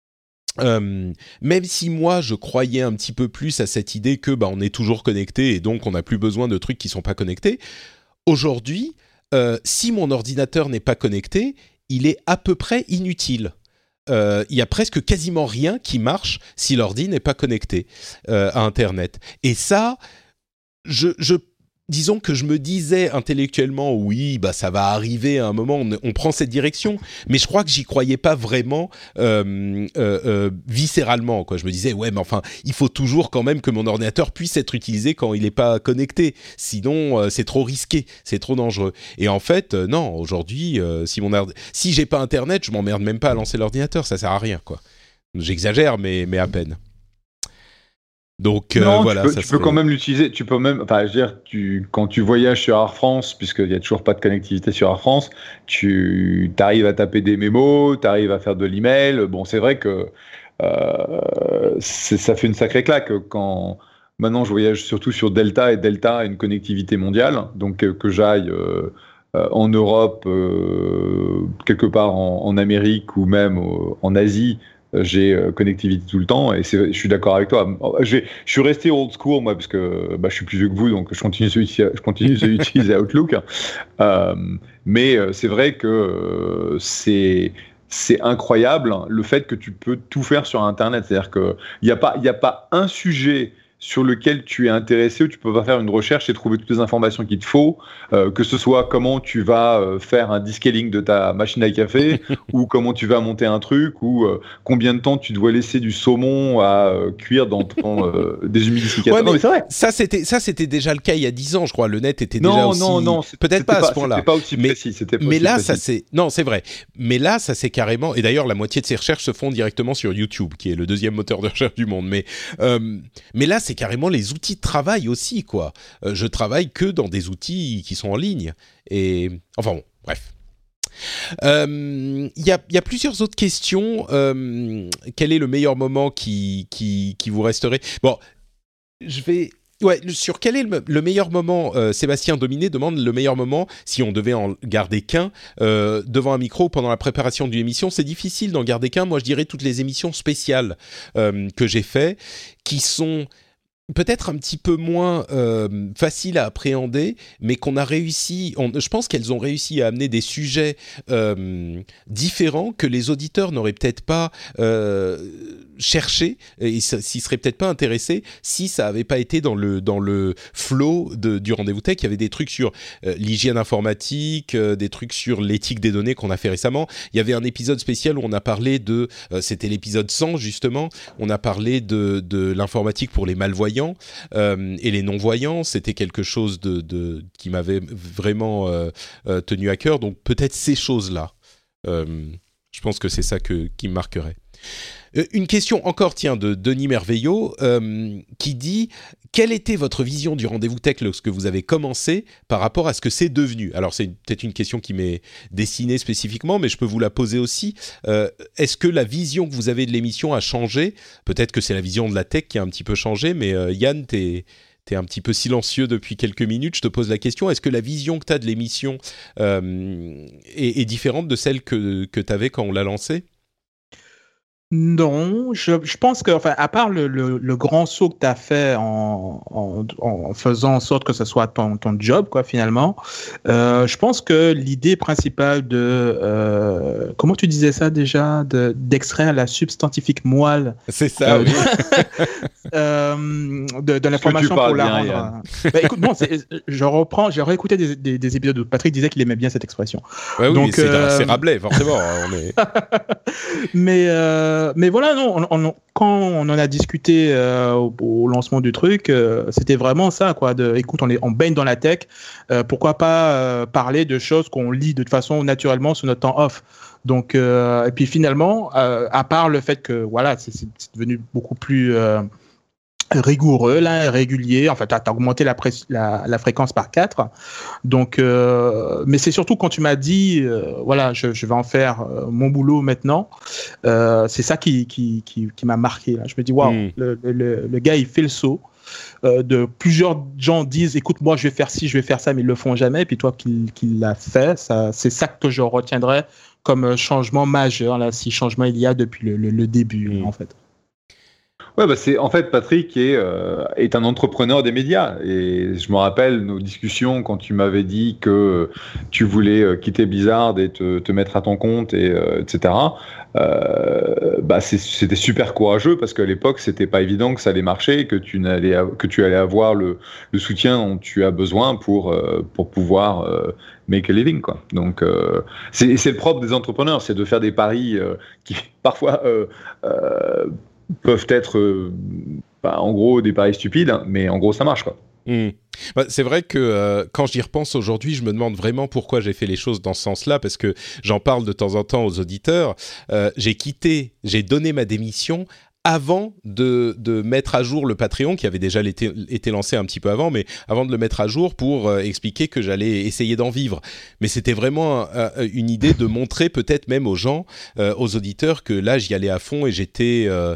euh, même si moi, je croyais un petit peu plus à cette idée que bah, on est toujours connecté et donc on n'a plus besoin de trucs qui ne sont pas connectés, aujourd'hui, euh, si mon ordinateur n'est pas connecté, il est à peu près inutile. Euh, il y a presque quasiment rien qui marche si l'ordi n'est pas connecté euh, à Internet. Et ça, je... je disons que je me disais intellectuellement, oui, bah ça va arriver à un moment, on, on prend cette direction, mais je crois que j'y croyais pas vraiment euh, euh, euh, viscéralement, quoi. Je me disais, ouais, mais enfin, il faut toujours quand même que mon ordinateur puisse être utilisé quand il n'est pas connecté, sinon euh, c'est trop risqué, c'est trop dangereux. Et en fait, euh, non, aujourd'hui, euh, si mon ord... si j'ai pas Internet, je m'emmerde même pas à lancer l'ordinateur, ça sert à rien, quoi. J'exagère, mais, mais à peine. Donc non, euh, voilà, tu peux, ça tu serait... peux quand même l'utiliser. Tu peux même, enfin, je veux dire, tu, quand tu voyages sur Air France, puisqu'il n'y a toujours pas de connectivité sur Air France, tu arrives à taper des mémos, tu arrives à faire de l'email. Bon, c'est vrai que euh, c'est, ça fait une sacrée claque quand maintenant je voyage surtout sur Delta et Delta a une connectivité mondiale, donc euh, que j'aille euh, euh, en Europe, euh, quelque part en, en Amérique ou même euh, en Asie. J'ai euh, connectivité tout le temps et c'est, je suis d'accord avec toi. J'ai, je suis resté old school moi parce que bah, je suis plus vieux que vous donc je continue d'utiliser, je continue d'utiliser Outlook. Euh, mais euh, c'est vrai que euh, c'est c'est incroyable le fait que tu peux tout faire sur Internet. C'est-à-dire que il y a pas il y a pas un sujet sur lequel tu es intéressé, où tu peux pas faire une recherche et trouver toutes les informations qu'il te faut, euh, que ce soit comment tu vas euh, faire un descaling de ta machine à café, ou comment tu vas monter un truc, ou euh, combien de temps tu dois laisser du saumon à euh, cuire dans ton euh, déshumidificateur. Ouais, non, mais c'est vrai. Ça c'était, ça, c'était déjà le cas il y a dix ans, je crois. Le net était non, déjà aussi... Non, non, peut-être pas à ce point-là. C'était pas aussi mais, précis. C'était pas mais aussi là, précis. ça c'est... Non, c'est vrai. Mais là, ça c'est carrément... Et d'ailleurs, la moitié de ces recherches se font directement sur YouTube, qui est le deuxième moteur de recherche du monde. Mais, euh, mais là, c'est carrément les outils de travail aussi, quoi. Euh, je travaille que dans des outils qui sont en ligne. Et... Enfin bon, bref. Il euh, y, y a plusieurs autres questions. Euh, quel est le meilleur moment qui, qui, qui vous resterait? Bon, je vais... Ouais, sur quel est le, le meilleur moment, euh, Sébastien Dominé demande le meilleur moment, si on devait en garder qu'un, euh, devant un micro pendant la préparation d'une émission. C'est difficile d'en garder qu'un. Moi, je dirais toutes les émissions spéciales euh, que j'ai fait, qui sont... peut-être un petit peu moins euh, facile à appréhender, mais qu'on a réussi, on, je pense qu'elles ont réussi à amener des sujets euh, différents que les auditeurs n'auraient peut-être pas euh, cherché, et s'y seraient peut-être pas intéressés si ça n'avait pas été dans le, dans le flow de, du Rendez-vous Tech. Il y avait des trucs sur euh, l'hygiène informatique, euh, des trucs sur l'éthique des données qu'on a fait récemment. Il y avait un épisode spécial où on a parlé de, euh, c'était l'épisode cent justement, on a parlé de, de l'informatique pour les malvoyants, Euh, et les non-voyants. C'était quelque chose de, de, qui m'avait vraiment euh, euh, tenu à cœur, donc peut-être ces choses-là. Euh, Je pense que c'est ça que, qui me marquerait. Euh, une question encore, tiens, de Denis Merveillot, euh, qui dit « Quelle était votre vision du Rendez-vous Tech lorsque vous avez commencé par rapport à ce que c'est devenu ?» Alors, c'est peut-être une question qui m'est destinée spécifiquement, mais je peux vous la poser aussi. Euh, est-ce que la vision que vous avez de l'émission a changé ? Peut-être que c'est la vision de la tech qui a un petit peu changé, mais euh, Yann, t'es... T'es un petit peu silencieux depuis quelques minutes. Je te pose la question, est-ce que la vision que tu as de l'émission euh, est, est différente de celle que, que tu avais quand on l'a lancée ? Non, je, je pense que, enfin, à part le, le, le grand saut que tu as fait en, en, en faisant en sorte que ce soit ton, ton job, quoi, finalement, euh, je pense que l'idée principale de, euh, comment tu disais ça déjà, de, d'extraire la substantifique moelle. C'est ça, euh, oui. euh, de, de l'information pour la rendre. Bien, bah, écoute, bon, c'est, je reprends, j'ai réécouté des, des, des épisodes où Patrick disait qu'il aimait bien cette expression. Ouais, oui, donc c'est, euh... c'est Rabelais, forcément. On est... mais, euh, mais voilà, non, on, on, quand on en a discuté euh, au, au lancement du truc, euh, c'était vraiment ça, quoi. De, écoute, on, est, on baigne dans la tech, euh, pourquoi pas euh, parler de choses qu'on lit de toute façon naturellement sur notre temps off. Donc, euh, et puis finalement, euh, à part le fait que voilà, c'est, c'est devenu beaucoup plus euh, rigoureux, là, régulier. En fait, tu as augmenté la, pré- la, la fréquence par quatre. Donc, euh, mais c'est surtout quand tu m'as dit, euh, voilà, je, je vais en faire euh, mon boulot maintenant. Euh, c'est ça qui, qui, qui, qui m'a marqué. Là. Je me dis, waouh, Mm. le, le, le gars, il fait le saut. Euh, de plusieurs gens disent, écoute, moi, je vais faire ci, je vais faire ça, mais ils le font jamais. Et puis toi, qui, qui l'a fait, ça, c'est ça que je retiendrai comme changement majeur, là, si changement il y a depuis le, le, le début, Mm. en fait. Ouais, bah c'est en fait Patrick est euh, est un entrepreneur des médias et je me rappelle nos discussions quand tu m'avais dit que tu voulais euh, quitter Blizzard et te, te mettre à ton compte et euh, et cetera. Euh, bah c'est, c'était super courageux parce qu'à l'époque c'était pas évident que ça allait marcher, que tu n'allais que tu allais avoir le, le soutien dont tu as besoin pour euh, pour pouvoir euh, make a living quoi. Donc euh, c'est c'est le propre des entrepreneurs, c'est de faire des paris euh, qui parfois euh, euh, peuvent être, euh, bah, en gros, des paris stupides, mais en gros, ça marche, quoi. Mmh. Bah, c'est vrai que euh, quand j'y repense aujourd'hui, je me demande vraiment pourquoi j'ai fait les choses dans ce sens-là, parce que j'en parle de temps en temps aux auditeurs. Euh, j'ai quitté, j'ai donné ma démission avant de, de mettre à jour le Patreon, qui avait déjà été, été lancé un petit peu avant, mais avant de le mettre à jour pour euh, expliquer que j'allais essayer d'en vivre. Mais c'était vraiment euh, une idée de montrer peut-être même aux gens, euh, aux auditeurs, que là, j'y allais à fond et j'étais, euh,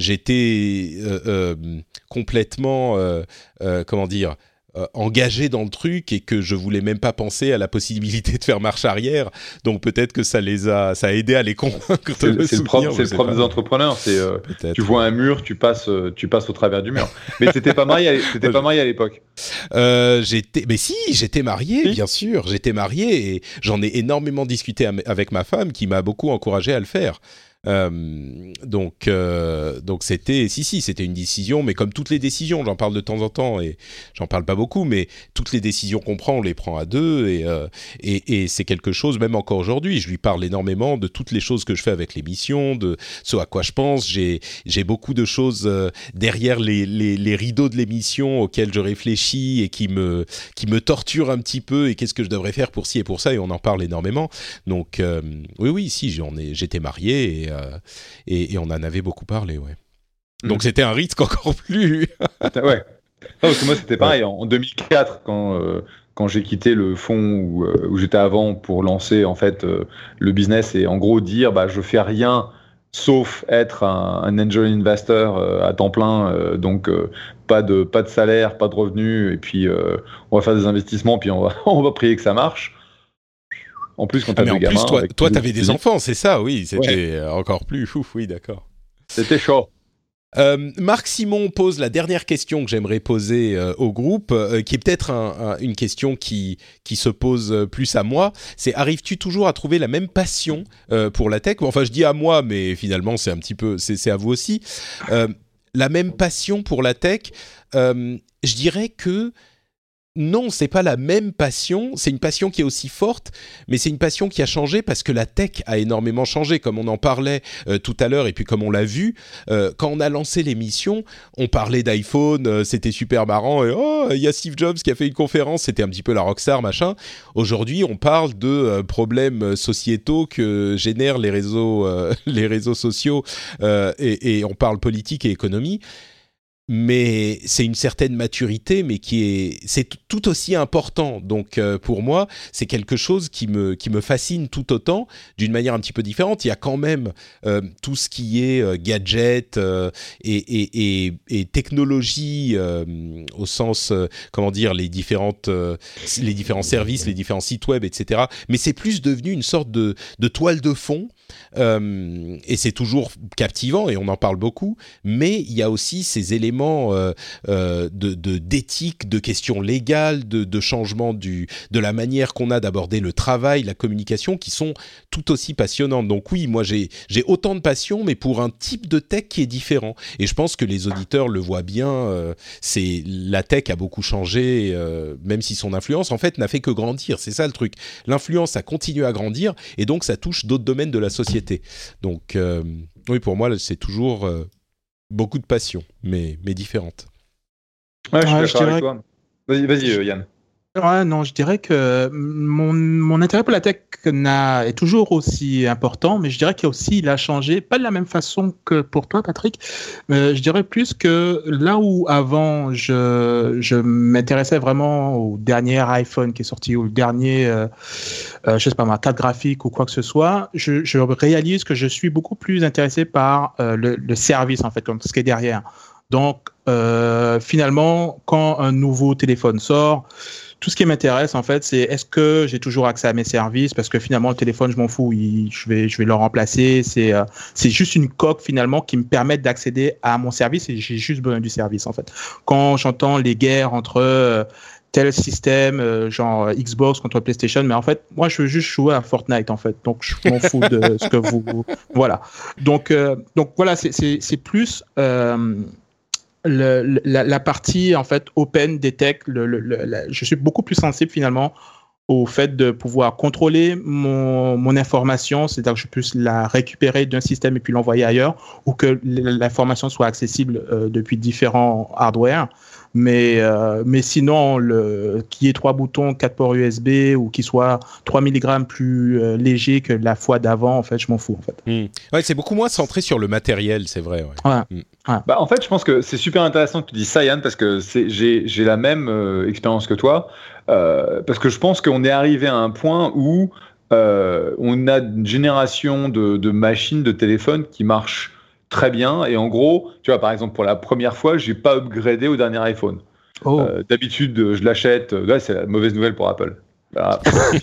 j'étais euh, euh, complètement, euh, euh, comment dire, Euh, engagé dans le truc et que je voulais même pas penser à la possibilité de faire marche arrière. Donc peut-être que ça les a, ça a aidé à les convaincre c'est, de me c'est soutenir. Le propre, c'est le propre des entrepreneurs. C'est euh, tu vois un mur, tu passes, tu passes au travers du mur. Mais t'étais pas marié, à, t'étais pas marié à l'époque. Euh, j'étais, mais si, j'étais marié, si. bien sûr, j'étais marié et j'en ai énormément discuté avec ma femme qui m'a beaucoup encouragé à le faire. Euh, donc, euh, donc c'était, si, si, c'était une décision, mais comme toutes les décisions, j'en parle de temps en temps et j'en parle pas beaucoup, mais toutes les décisions qu'on prend, on les prend à deux et, euh, et, et c'est quelque chose, même encore aujourd'hui, je lui parle énormément de toutes les choses que je fais avec l'émission, de ce à quoi je pense. J'ai, j'ai beaucoup de choses euh, derrière les, les, les rideaux de l'émission auxquelles je réfléchis et qui me, qui me torturent un petit peu et qu'est-ce que je devrais faire pour ci et pour ça, et on en parle énormément. Donc, euh, oui, oui, si, j'en ai, j'étais marié et Euh, et, et on en avait beaucoup parlé, ouais. Donc mmh. c'était un risque encore plus. Ouais. Non, parce que moi c'était pareil. Ouais. En deux mille quatre, quand euh, quand j'ai quitté le fonds où, euh, où j'étais avant pour lancer en fait euh, le business et en gros dire bah je fais rien sauf être un, un angel investor euh, à temps plein, euh, donc euh, pas de pas de salaire, pas de revenus et puis euh, on va faire des investissements puis on va on va prier que ça marche. En plus, quand t'as ah, mais des en gamins, plus, toi, toi t'avais des enfants, c'est ça, oui, c'était ouais. encore plus fou, oui, d'accord. C'était chaud. Euh, Marc Simon pose la dernière question que j'aimerais poser euh, au groupe, euh, qui est peut-être un, un, une question qui, qui se pose plus à moi. C'est, arrives-tu toujours à trouver la même passion euh, pour la tech ? Enfin, je dis à moi, mais finalement, c'est un petit peu, c'est, c'est à vous aussi. Euh, la même passion pour la tech, euh, je dirais que non, c'est pas la même passion. C'est une passion qui est aussi forte, mais c'est une passion qui a changé parce que la tech a énormément changé, comme on en parlait euh, tout à l'heure, et puis comme on l'a vu. Euh, quand on a lancé l'émission, on parlait d'iPhone, euh, c'était super marrant, et oh, il y a Steve Jobs qui a fait une conférence, c'était un petit peu la rockstar, machin. Aujourd'hui, on parle de euh, problèmes sociétaux que génèrent les réseaux, euh, les réseaux sociaux, euh, et, et on parle politique et économie. Mais c'est une certaine maturité, mais qui est c'est t- tout aussi important. Donc euh, pour moi, c'est quelque chose qui me qui me fascine tout autant, d'une manière un petit peu différente. Il y a quand même euh, tout ce qui est euh, gadget euh, et, et, et, et technologie euh, au sens euh, comment dire les différentes euh, les différents services, les différents sites web, et cetera. Mais c'est plus devenu une sorte de de toile de fond. Euh, et c'est toujours captivant et on en parle beaucoup, mais il y a aussi ces éléments euh, euh, de, de, d'éthique, de questions légales, de, de changement du, de la manière qu'on a d'aborder le travail, la communication, qui sont tout aussi passionnantes. Donc oui, moi j'ai, j'ai autant de passion, mais pour un type de tech qui est différent. Et je pense que les auditeurs le voient bien, euh, c'est, la tech a beaucoup changé, euh, même si son influence en fait n'a fait que grandir, c'est ça le truc. L'influence a continué à grandir et donc ça touche d'autres domaines de la société. Donc, euh, oui, pour moi, c'est toujours euh, beaucoup de passion, mais, mais différente. Ouais, je suis Ouais, d'accord je dirais avec toi. Vas-y, vas-y je- euh, Yann. Ouais, non, je dirais que mon, mon intérêt pour la tech n'a, est toujours aussi important, mais je dirais qu'il a aussi, il a changé, pas de la même façon que pour toi, Patrick. Mais je dirais plus que là où avant, je, je m'intéressais vraiment au dernier iPhone qui est sorti, ou le dernier, euh, euh, je sais pas ma carte graphique ou quoi que ce soit, je, je réalise que je suis beaucoup plus intéressé par euh, le, le service, en fait, comme ce qui est derrière. Donc, euh, finalement, quand un nouveau téléphone sort, tout ce qui m'intéresse, en fait, c'est est-ce que j'ai toujours accès à mes services? Parce que finalement, le téléphone, je m'en fous, il- je vais, je vais le remplacer. C'est, euh, c'est juste une coque, finalement, qui me permet d'accéder à mon service et j'ai juste besoin du service, en fait. Quand j'entends les guerres entre euh, tel système, euh, genre euh, Xbox contre PlayStation, mais en fait, moi, je veux juste jouer à Fortnite, en fait. Donc, je m'en fous de ce que vous... Voilà. Donc, euh, donc voilà, c'est, c'est, c'est plus... Euh, le, la, la partie en fait open des techs, le, le, le, la, je suis beaucoup plus sensible finalement au fait de pouvoir contrôler mon, mon information, c'est-à-dire que je puisse la récupérer d'un système et puis l'envoyer ailleurs, ou que l'information soit accessible euh, depuis différents hardware. Mais, euh, mais sinon, le, qu'il y ait trois boutons, quatre ports U S B ou qu'il soit trois milligrammes plus euh, léger que la fois d'avant, en fait, je m'en fous. En fait. Mmh. Ouais, c'est beaucoup moins centré sur le matériel, c'est vrai. Ouais. Ouais. Mmh. Ouais. Bah, en fait, je pense que c'est super intéressant que tu dis ça, Yann, parce que c'est, j'ai, j'ai la même euh, expérience que toi. Euh, parce que je pense qu'on est arrivé à un point où euh, on a une génération de, de machines, de téléphones qui marchent très bien. Et en gros, tu vois, par exemple, pour la première fois, j'ai pas upgradé au dernier iPhone. Oh. Euh, d'habitude, je l'achète. Là, c'est la mauvaise nouvelle pour Apple. Voilà.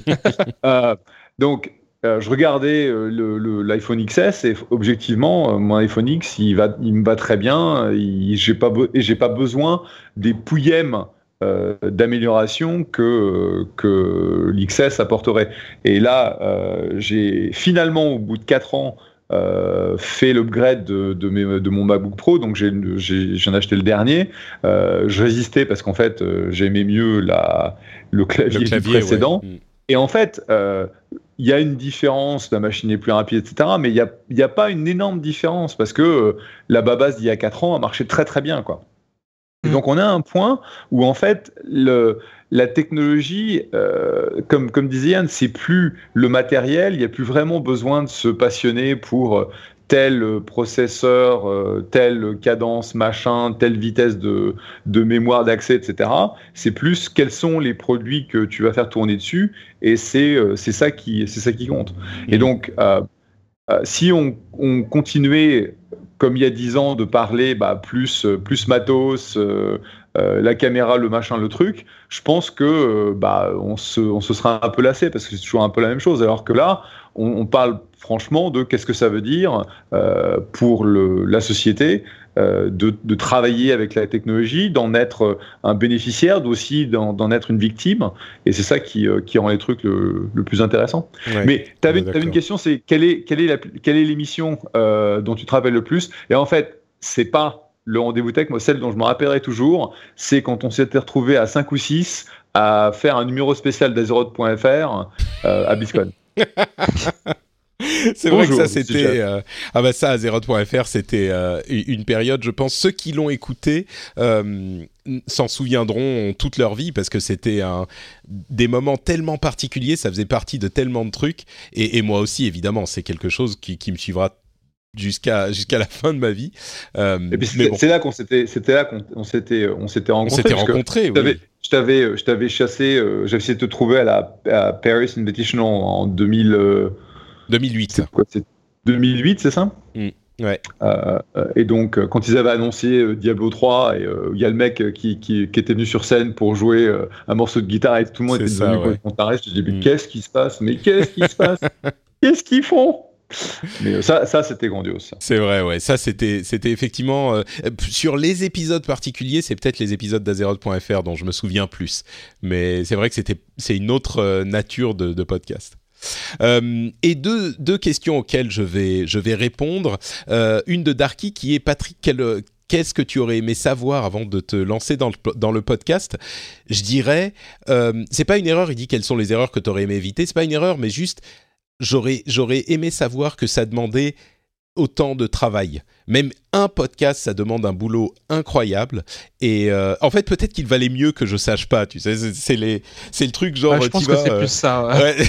euh, donc, euh, je regardais euh, le, le, l'iPhone X S et objectivement, euh, mon iPhone X, il, va, il me va très bien. Il, j'ai pas be- et j'ai pas besoin des pouillèmes euh, d'amélioration que, que l'X S apporterait. Et là, euh, j'ai finalement, au bout de quatre ans, Euh, fait l'upgrade de, de, mes, de mon MacBook Pro, donc j'ai, j'ai, j'en ai acheté le dernier. Euh, je résistais parce qu'en fait, euh, j'aimais mieux la, le, clavier le clavier du précédent. Ouais. Et en fait, il euh, y a une différence, la machine est plus rapide, et cetera. Mais il n'y a, y a pas une énorme différence parce que euh, la Babaze d'il y a quatre ans a marché très très bien, quoi. Et donc on a un point où en fait le, la technologie, euh, comme, comme disait Yann, c'est plus le matériel, il n'y a plus vraiment besoin de se passionner pour tel processeur, euh, telle cadence, machin, telle vitesse de, de mémoire d'accès, et cetera. C'est plus quels sont les produits que tu vas faire tourner dessus et c'est, euh, c'est, ça, qui, c'est ça qui compte. Mmh. Et donc euh, euh, si on, on continuait comme il y a dix ans, de parler bah, plus, plus matos, euh, euh, la caméra, le machin, le truc, je pense que euh, bah, on, se, on se sera un peu lassé parce que c'est toujours un peu la même chose. Alors que là, on, on parle franchement de qu'est-ce que ça veut dire euh, pour le, la société euh, de, de travailler avec la technologie, d'en être un bénéficiaire, d'aussi d'en, d'en être une victime. Et c'est ça qui, euh, qui rend les trucs le, le plus intéressant. Ouais, mais tu avais une question, c'est quelle est, quelle est, la, quelle est l'émission euh, dont tu te rappelles le plus? Et en fait, c'est pas le rendez-vous tech, moi, celle dont je me rappellerai toujours, c'est quand on s'était retrouvé à cinq ou six à faire un numéro spécial d'Azeroth point F R euh, à BlizzCon. C'est vrai Bonjour, que ça c'était euh, ah bah ça Azeroth point F R c'était euh, une période, je pense ceux qui l'ont écouté euh, s'en souviendront toute leur vie parce que c'était un, des moments tellement particuliers, ça faisait partie de tellement de trucs et, et moi aussi évidemment c'est quelque chose qui, qui me suivra jusqu'à jusqu'à la fin de ma vie. Euh, et puis c'est, bon. c'est là qu'on s'était c'était là qu'on on s'était on s'était rencontrés. On s'était rencontrés. Oui. Je t'avais je t'avais chassé, euh, j'avais essayé de te trouver à la à Paris Invitational en deux mille. Euh, deux mille huit. C'est quoi, c'est deux mille huit, c'est ça? Mmh, ouais. Euh, et donc, quand ils avaient annoncé euh, Diablo trois, il euh, y a le mec qui, qui, qui était venu sur scène pour jouer euh, un morceau de guitare et tout le monde c'est était ça, devenu ouais. guitariste. Je dis, mais mmh. qu'est-ce qui se passe? Mais qu'est-ce qui se passe? Qu'est-ce qu'ils font? Mais ça, ça c'était grandiose. Ça. C'est vrai, ouais. Ça, c'était, c'était effectivement euh, sur les épisodes particuliers. C'est peut-être les épisodes d'Azeroth point F R dont je me souviens plus. Mais c'est vrai que c'était, c'est une autre euh, nature de, de podcast. Euh, et deux, deux questions auxquelles je vais, je vais répondre. Euh, une de Darky qui est Patrick, quelle, qu'est-ce que tu aurais aimé savoir avant de te lancer dans le, dans le podcast? Je dirais, euh, c'est pas une erreur, il dit quelles sont les erreurs que tu aurais aimé éviter. C'est pas une erreur, mais juste, j'aurais, j'aurais aimé savoir que ça demandait autant de travail. Même un podcast, ça demande un boulot incroyable. Et euh, en fait, peut-être qu'il valait mieux que je sache pas. Tu sais, c'est, c'est, les, c'est le truc genre. Ouais, je pense que vas, c'est euh, plus ça. Ouais. Ouais.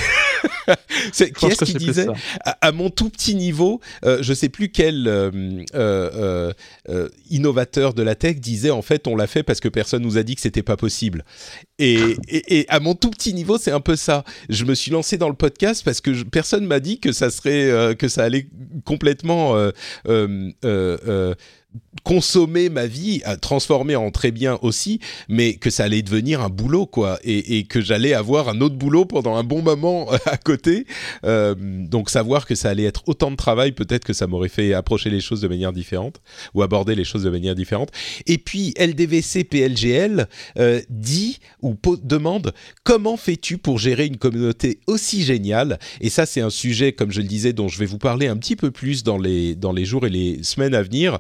c'est, qui est-ce qui disait à, à mon tout petit niveau, euh, je sais plus quel euh, euh, euh, innovateur de la tech disait en fait on l'a fait parce que personne nous a dit que c'était pas possible. Et, et, et à mon tout petit niveau, c'est un peu ça. Je me suis lancé dans le podcast parce que je, personne m'a dit que ça serait euh, que ça allait complètement euh, euh, euh, euh, consommer ma vie, à transformer en très bien aussi, mais que ça allait devenir un boulot, quoi, et, et que j'allais avoir un autre boulot pendant un bon moment à côté. Euh, donc savoir que ça allait être autant de travail, peut-être que ça m'aurait fait approcher les choses de manière différente, ou aborder les choses de manière différente. Et puis L D V C P L G L euh, dit ou po- demande comment fais-tu pour gérer une communauté aussi géniale? Et ça, c'est un sujet, comme je le disais, dont je vais vous parler un petit peu plus dans les dans les jours et les semaines à venir.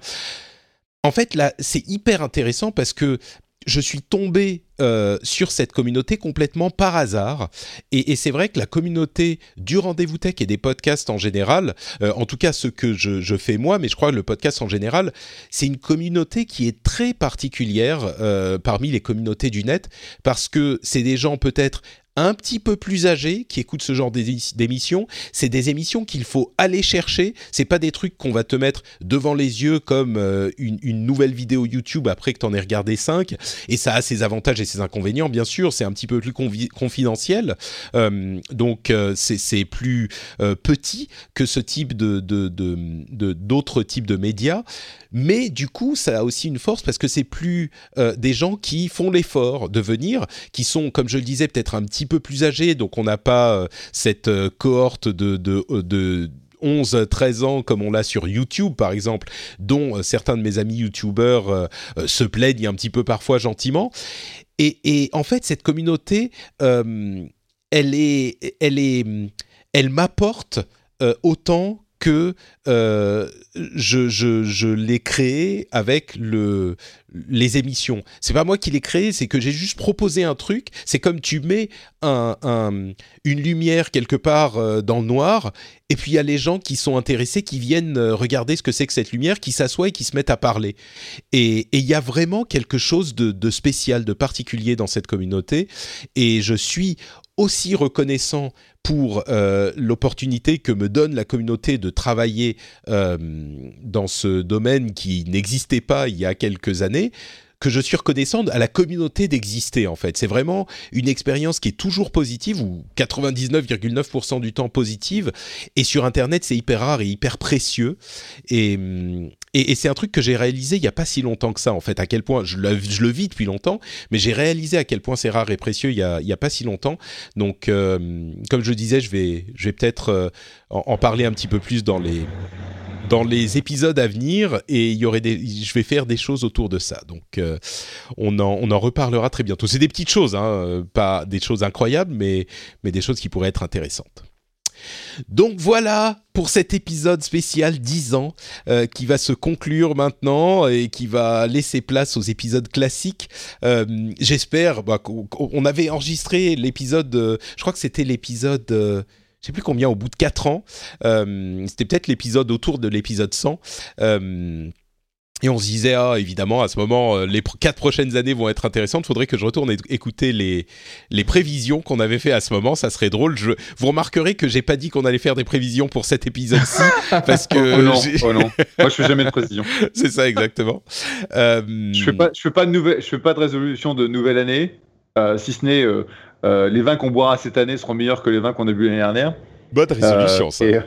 En fait, là, c'est hyper intéressant parce que je suis tombé euh, sur cette communauté complètement par hasard. Et, et c'est vrai que la communauté du Rendez-vous Tech et des podcasts en général, euh, en tout cas ce que je, je fais moi, mais je crois que le podcast en général, c'est une communauté qui est très particulière euh, parmi les communautés du net parce que c'est des gens peut-être un petit peu plus âgés qui écoutent ce genre d'émissions. C'est des émissions qu'il faut aller chercher. C'est pas des trucs qu'on va te mettre devant les yeux comme euh, une, une nouvelle vidéo YouTube après que t'en aies regardé cinq. Et ça a ses avantages et ses inconvénients, bien sûr. C'est un petit peu plus convi- confidentiel. Euh, donc, euh, c'est, c'est plus euh, petit que ce type de, de, de, de, d'autres types de médias. Mais du coup, ça a aussi une force parce que c'est plus euh, des gens qui font l'effort de venir, qui sont, comme je le disais, peut-être un petit peu plus âgés. Donc, on n'a pas euh, cette euh, cohorte de, de, de onze à treize ans comme on l'a sur YouTube, par exemple, dont euh, certains de mes amis YouTubeurs euh, euh, se plaignent un petit peu parfois gentiment. Et, et en fait, cette communauté, euh, elle est, elle est, elle m'apporte euh, autant que euh, je, je, je l'ai créé avec le, les émissions. C'est pas moi qui l'ai créé, c'est que j'ai juste proposé un truc. C'est comme tu mets un, un, une lumière quelque part euh, dans le noir, et puis il y a les gens qui sont intéressés, qui viennent regarder ce que c'est que cette lumière, qui s'assoient et qui se mettent à parler. Et il y a vraiment quelque chose de, de spécial, de particulier dans cette communauté, et je suis aussi reconnaissant pour euh, l'opportunité que me donne la communauté de travailler euh, dans ce domaine qui n'existait pas il y a quelques années, que je suis reconnaissant à la communauté d'exister, en fait. C'est vraiment une expérience qui est toujours positive, ou quatre-vingt-dix-neuf virgule neuf pour cent du temps positive, et sur Internet, c'est hyper rare et hyper précieux, et, et, et c'est un truc que j'ai réalisé il n'y a pas si longtemps que ça, en fait, à quel point, je le, je le vis depuis longtemps, mais j'ai réalisé à quel point c'est rare et précieux il n'y a, il y a pas si longtemps, donc, euh, comme je disais, je vais, je vais peut-être euh, en, en parler un petit peu plus dans les... dans les épisodes à venir, et il y aurait des, je vais faire des choses autour de ça. Donc, euh, on, en, on en reparlera très bientôt. C'est des petites choses, hein, pas des choses incroyables, mais, mais des choses qui pourraient être intéressantes. Donc voilà pour cet épisode spécial dix ans euh, qui va se conclure maintenant et qui va laisser place aux épisodes classiques. Euh, j'espère, bah, qu'on, on avait enregistré l'épisode, euh, je crois que c'était l'épisode... Euh, je sais plus combien, au bout de quatre ans, euh, c'était peut-être l'épisode autour de l'épisode cent, euh, et on se disait, ah, évidemment, à ce moment, euh, les quatre prochaines années vont être intéressantes, il faudrait que je retourne é- écouter les, les prévisions qu'on avait fait à ce moment, ça serait drôle. Je, vous remarquerez que j'ai pas dit qu'on allait faire des prévisions pour cet épisode-ci, parce que... Oh non, j'ai... oh non, moi je fais jamais de prévision. C'est ça, exactement. euh... Je fais pas, je fais pas de nouvelle, je fais pas de résolution de nouvelle année, euh, si ce n'est... Euh, Euh, les vins qu'on boira cette année seront meilleurs que les vins qu'on a bu l'année dernière. Bonne résolution, euh, ça. Et,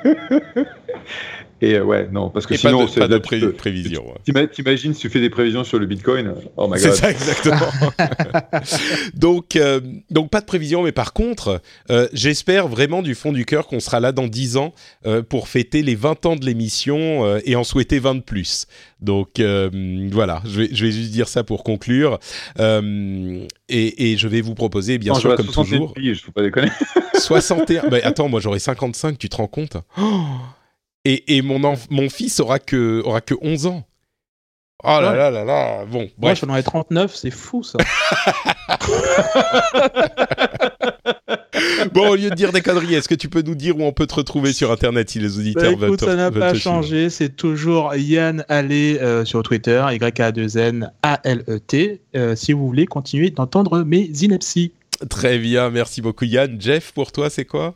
et euh, ouais, non, parce que et sinon, pas de, c'est pas de là, pré- peux, prévision. Tu, ouais. T'imagines si tu fais des prévisions sur le Bitcoin. Oh my God. C'est ça, exactement. donc, euh, donc, pas de prévision, mais par contre, euh, j'espère vraiment du fond du cœur qu'on sera là dans dix ans euh, pour fêter les vingt ans de l'émission euh, et en souhaiter vingt de plus. Donc, euh, voilà, je vais, je vais juste dire ça pour conclure. Euh, et, et je vais vous proposer, bien non, sûr, comme toujours... Pays, je ne faut pas déconner. soixante et un... Bah, attends, moi j'aurai cinquante-cinq, tu te rends compte? Oh, et et mon, enf... mon fils aura que, aura que onze ans. Oh là ouais. là là là. Bon, bref. Moi j'en aurai trente-neuf, c'est fou ça. Bon, au lieu de dire des conneries, est-ce que tu peux nous dire où on peut te retrouver sur Internet si les auditeurs bah, écoute, veulent te, ça n'a veulent pas te changé, c'est toujours Yann Allet euh, sur Twitter, Y A deux N A L E T, euh, si vous voulez continuer d'entendre mes inepties. Très bien, merci beaucoup Yann. Jeff, pour toi, c'est quoi?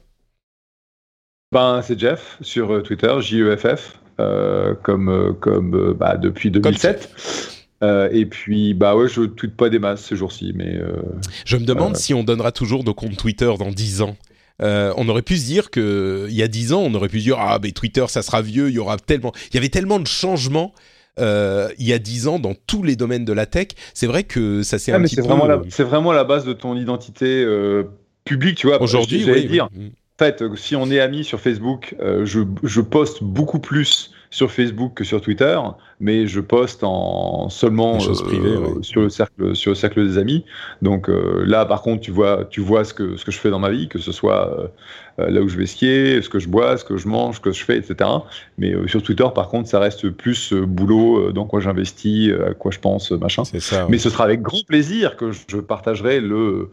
Ben, c'est Jeff sur Twitter, J E F F, euh, comme, comme euh, bah, depuis deux mille sept. Euh, et puis, bah ouais, je ne tweete pas des masses ces jours-ci, mais... Euh, je me demande euh, si on donnera toujours nos comptes Twitter dans dix ans. Euh, on aurait pu se dire qu'il y a dix ans, on aurait pu se dire « Ah, mais Twitter, ça sera vieux, il y aura tellement... » Il y avait tellement de changements euh, il y a dix ans dans tous les domaines de la tech. C'est vrai que ça s'est ah, un petit c'est peu... Vraiment la, c'est vraiment la base de ton identité euh, publique, tu vois. Aujourd'hui, j'allais oui, dire. Oui. En fait, si on est amis sur Facebook, euh, je, je poste beaucoup plus sur Facebook que sur Twitter, mais je poste en seulement euh, privées, ouais. sur le cercle sur le cercle des amis. Donc euh, là, par contre, tu vois, tu vois ce que ce que je fais dans ma vie, que ce soit euh, là où je vais skier, ce que je bois, ce que je mange, ce que je fais, et cetera. Mais euh, sur Twitter, par contre, ça reste plus euh, boulot, euh, dans quoi j'investis, euh, à quoi je pense, machin. C'est ça. Ouais. Mais ce sera avec grand plaisir que je partagerai le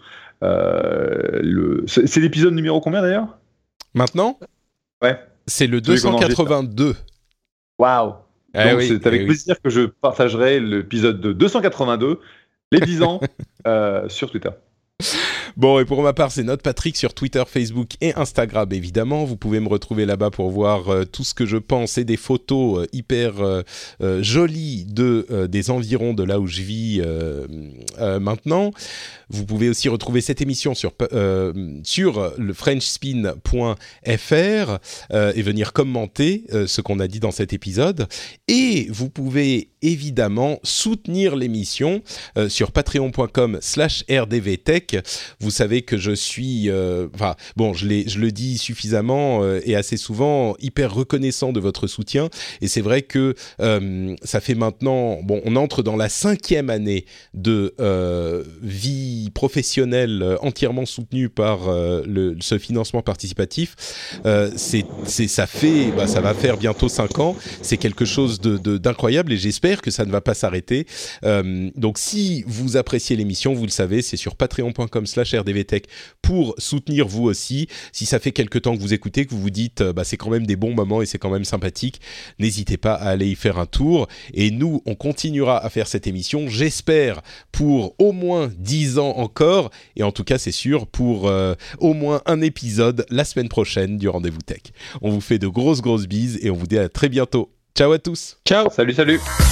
euh, le. C'est, c'est l'épisode numéro combien d'ailleurs? Maintenant? Ouais. C'est le deux cent quatre-vingt-deux. Waouh! Ah Donc oui, c'est avec eh plaisir oui. que je partagerai l'épisode de deux cent quatre-vingt-deux, les dix ans, euh, sur Twitter. Bon, et pour ma part, c'est Note Patrick sur Twitter, Facebook et Instagram, évidemment. Vous pouvez me retrouver là-bas pour voir euh, tout ce que je pense et des photos euh, hyper euh, euh, jolies de, euh, des environs de là où je vis euh, euh, maintenant. Vous pouvez aussi retrouver cette émission sur, euh, sur le french spin point f r euh, et venir commenter euh, ce qu'on a dit dans cet épisode. Et vous pouvez évidemment soutenir l'émission euh, sur patreon point com slash r d v tech. Vous savez que je suis, euh, enfin bon, je, l'ai, je le dis suffisamment euh, et assez souvent, hyper reconnaissant de votre soutien. Et c'est vrai que euh, ça fait maintenant, bon, on entre dans la cinquième année de euh, vie professionnelle euh, entièrement soutenue par euh, le, ce financement participatif. Euh, c'est, c'est, ça fait, bah, ça va faire bientôt cinq ans. C'est quelque chose de, de, d'incroyable et j'espère que ça ne va pas s'arrêter. Euh, donc, si vous appréciez l'émission, vous le savez, c'est sur patreon point com slash r d v tech pour soutenir vous aussi. Si ça fait quelque temps que vous écoutez, que vous vous dites bah, c'est quand même des bons moments et c'est quand même sympathique, n'hésitez pas à aller y faire un tour. Et nous, on continuera à faire cette émission, j'espère, pour au moins dix ans encore. Et en tout cas, c'est sûr, pour euh, au moins un épisode la semaine prochaine du Rendez-vous Tech. On vous fait de grosses, grosses bises et on vous dit à très bientôt. Ciao à tous. Ciao. Salut, salut.